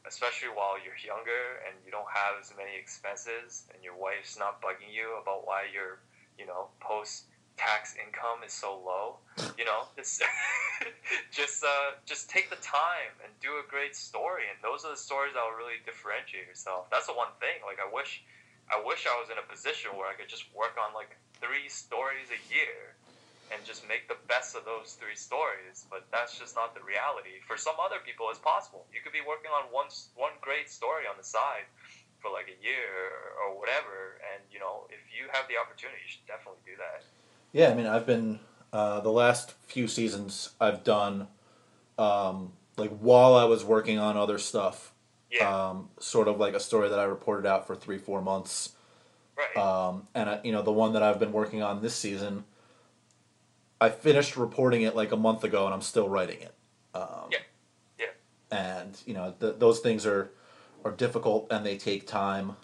especially while you're younger and you don't have as many expenses, and your wife's not bugging you about why your, post tax income is so low. Just just take the time and do a great story, and those are the stories that will really differentiate yourself. That's the one thing. Like I wish I was in a position where I could just work on like 3 stories a year and just make the best of those 3 stories. But that's just not the reality. For some other people, it's possible. You could be working on one great story on the side for like a year or whatever, and if you have the opportunity, you should definitely do that. Yeah, I mean, I've been the last few seasons I've done like while I was working on other stuff, Yeah, sort of like a story that I reported out for 3-4 months, right. and the one that I've been working on this season, I finished reporting it like a month ago, and I'm still writing it. Um, Yeah, yeah, and those things are difficult and they take time,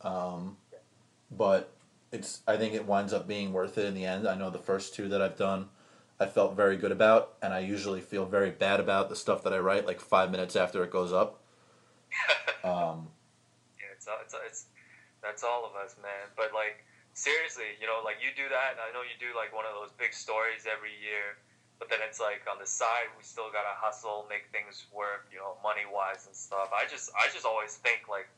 but I think it winds up being worth it in the end. I know the first 2 that I've done, I felt very good about, and I usually feel very bad about the stuff that I write like 5 minutes after it goes up. Um, yeah. It's that's all of us, man. But like seriously, like you do that, and I know you do like one of those big stories every year. But then it's like on the side, we still gotta hustle, make things work, money wise and stuff. I just always think like,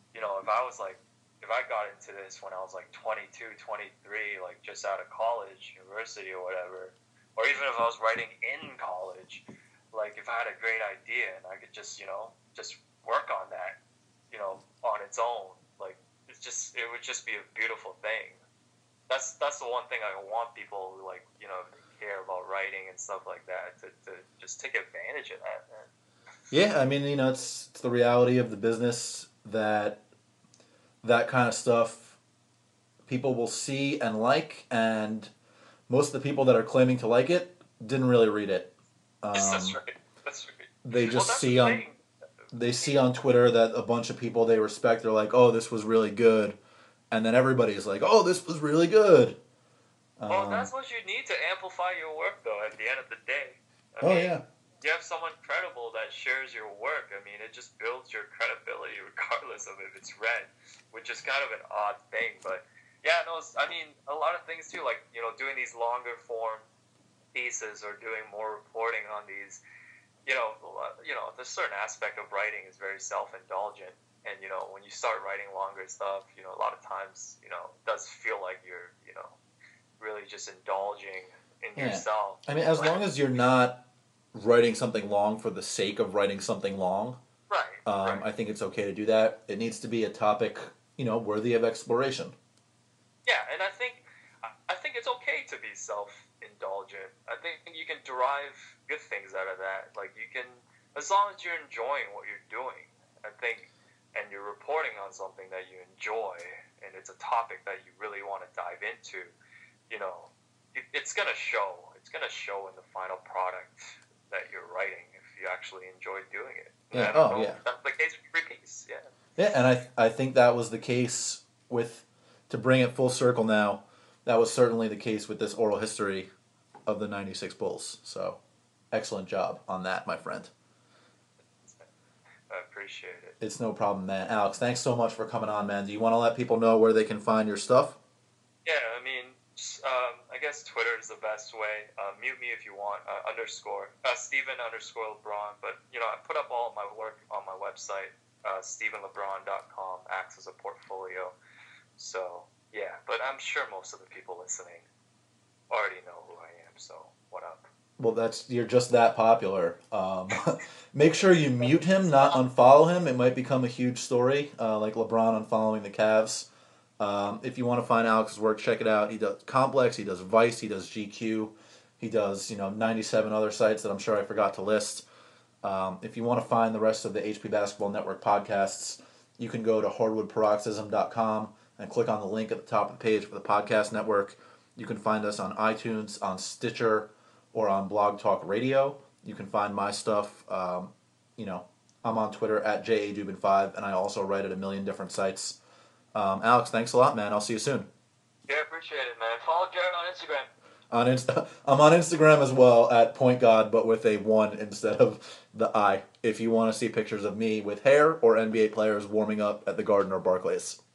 if I got into this when I was like 22, 23, like just out of college, university or whatever, or even if I was writing in college, like if I had a great idea and I could just work on that, on its own, like it would just be a beautiful thing. That's the one thing I want people who like, if they care about writing and stuff like that to just take advantage of that, man. yeah, I mean, it's the reality of the business that that kind of stuff people will see and like, and most of the people that are claiming to like it didn't really read it. Yes, that's Um, right. That's right. they Well, just that's the see on thing. they see on Twitter that a bunch of people they respect are like, "Oh, this was really good," and then everybody's like, "Oh, this was really good." Well, Um, that's what you need to amplify your work, though. At the end of the day, I oh mean, yeah, you have someone credible that shares your work. I mean, it just builds your credibility, regardless of if it's read, which is kind of an odd thing. But yeah, no, I mean, a lot of things too, like doing these longer form pieces or doing more reporting on these. The certain aspect of writing is very self indulgent. And when you start writing longer stuff, a lot of times, it does feel like you're, really just indulging in yeah. yourself. I mean, as long as you're not writing something long for the sake of writing something long, Right, right. I think it's okay to do that. It needs to be a topic, worthy of exploration. Yeah, and I think it's okay to be self-indulgent. I think you can derive good things out of that. Like you can, as long as you're enjoying what you're doing, I think, and you're reporting on something that you enjoy, and it's a topic that you really want to dive into, it's gonna show. It's gonna show in the final product that you're writing if you actually enjoy doing it. And Yeah. I don't Oh know yeah. if that's the case with every piece. Yeah. Yeah, and I think that was the case with, to bring it full circle now, that was certainly the case with this oral history of the 96 Bulls. So, excellent job on that, my friend. I appreciate it. It's no problem, man. Alex, thanks so much for coming on, man. Do you want to let people know where they can find your stuff? Yeah, I mean, I guess Twitter is the best way. Mute me if you want. Stephen underscore LeBron. But I put up all of my work on my website. StephenLeBron.com acts as a portfolio. So yeah, but I'm sure most of the people listening already know who I am. So what up? Well, you're just that popular. Make sure you mute him, not unfollow him. It might become a huge story, like LeBron unfollowing the Cavs. If you want to find Alex's work, check it out. He does Complex, he does Vice, he does GQ, he does 97 other sites that I'm sure I forgot to list. If you want to find the rest of the HP Basketball Network podcasts, you can go to hardwoodparoxysm.com and click on the link at the top of the page for the podcast network. You can find us on iTunes, on Stitcher, or on Blog Talk Radio. You can find my stuff. I'm on Twitter at JADubin5, and I also write at a million different sites. Alex, thanks a lot, man. I'll see you soon. Yeah, appreciate it, man. Follow Jared on Instagram. I'm on Instagram as well at Point God, but with a 1 instead of the I. If you want to see pictures of me with hair or NBA players warming up at the Garden or Barclays.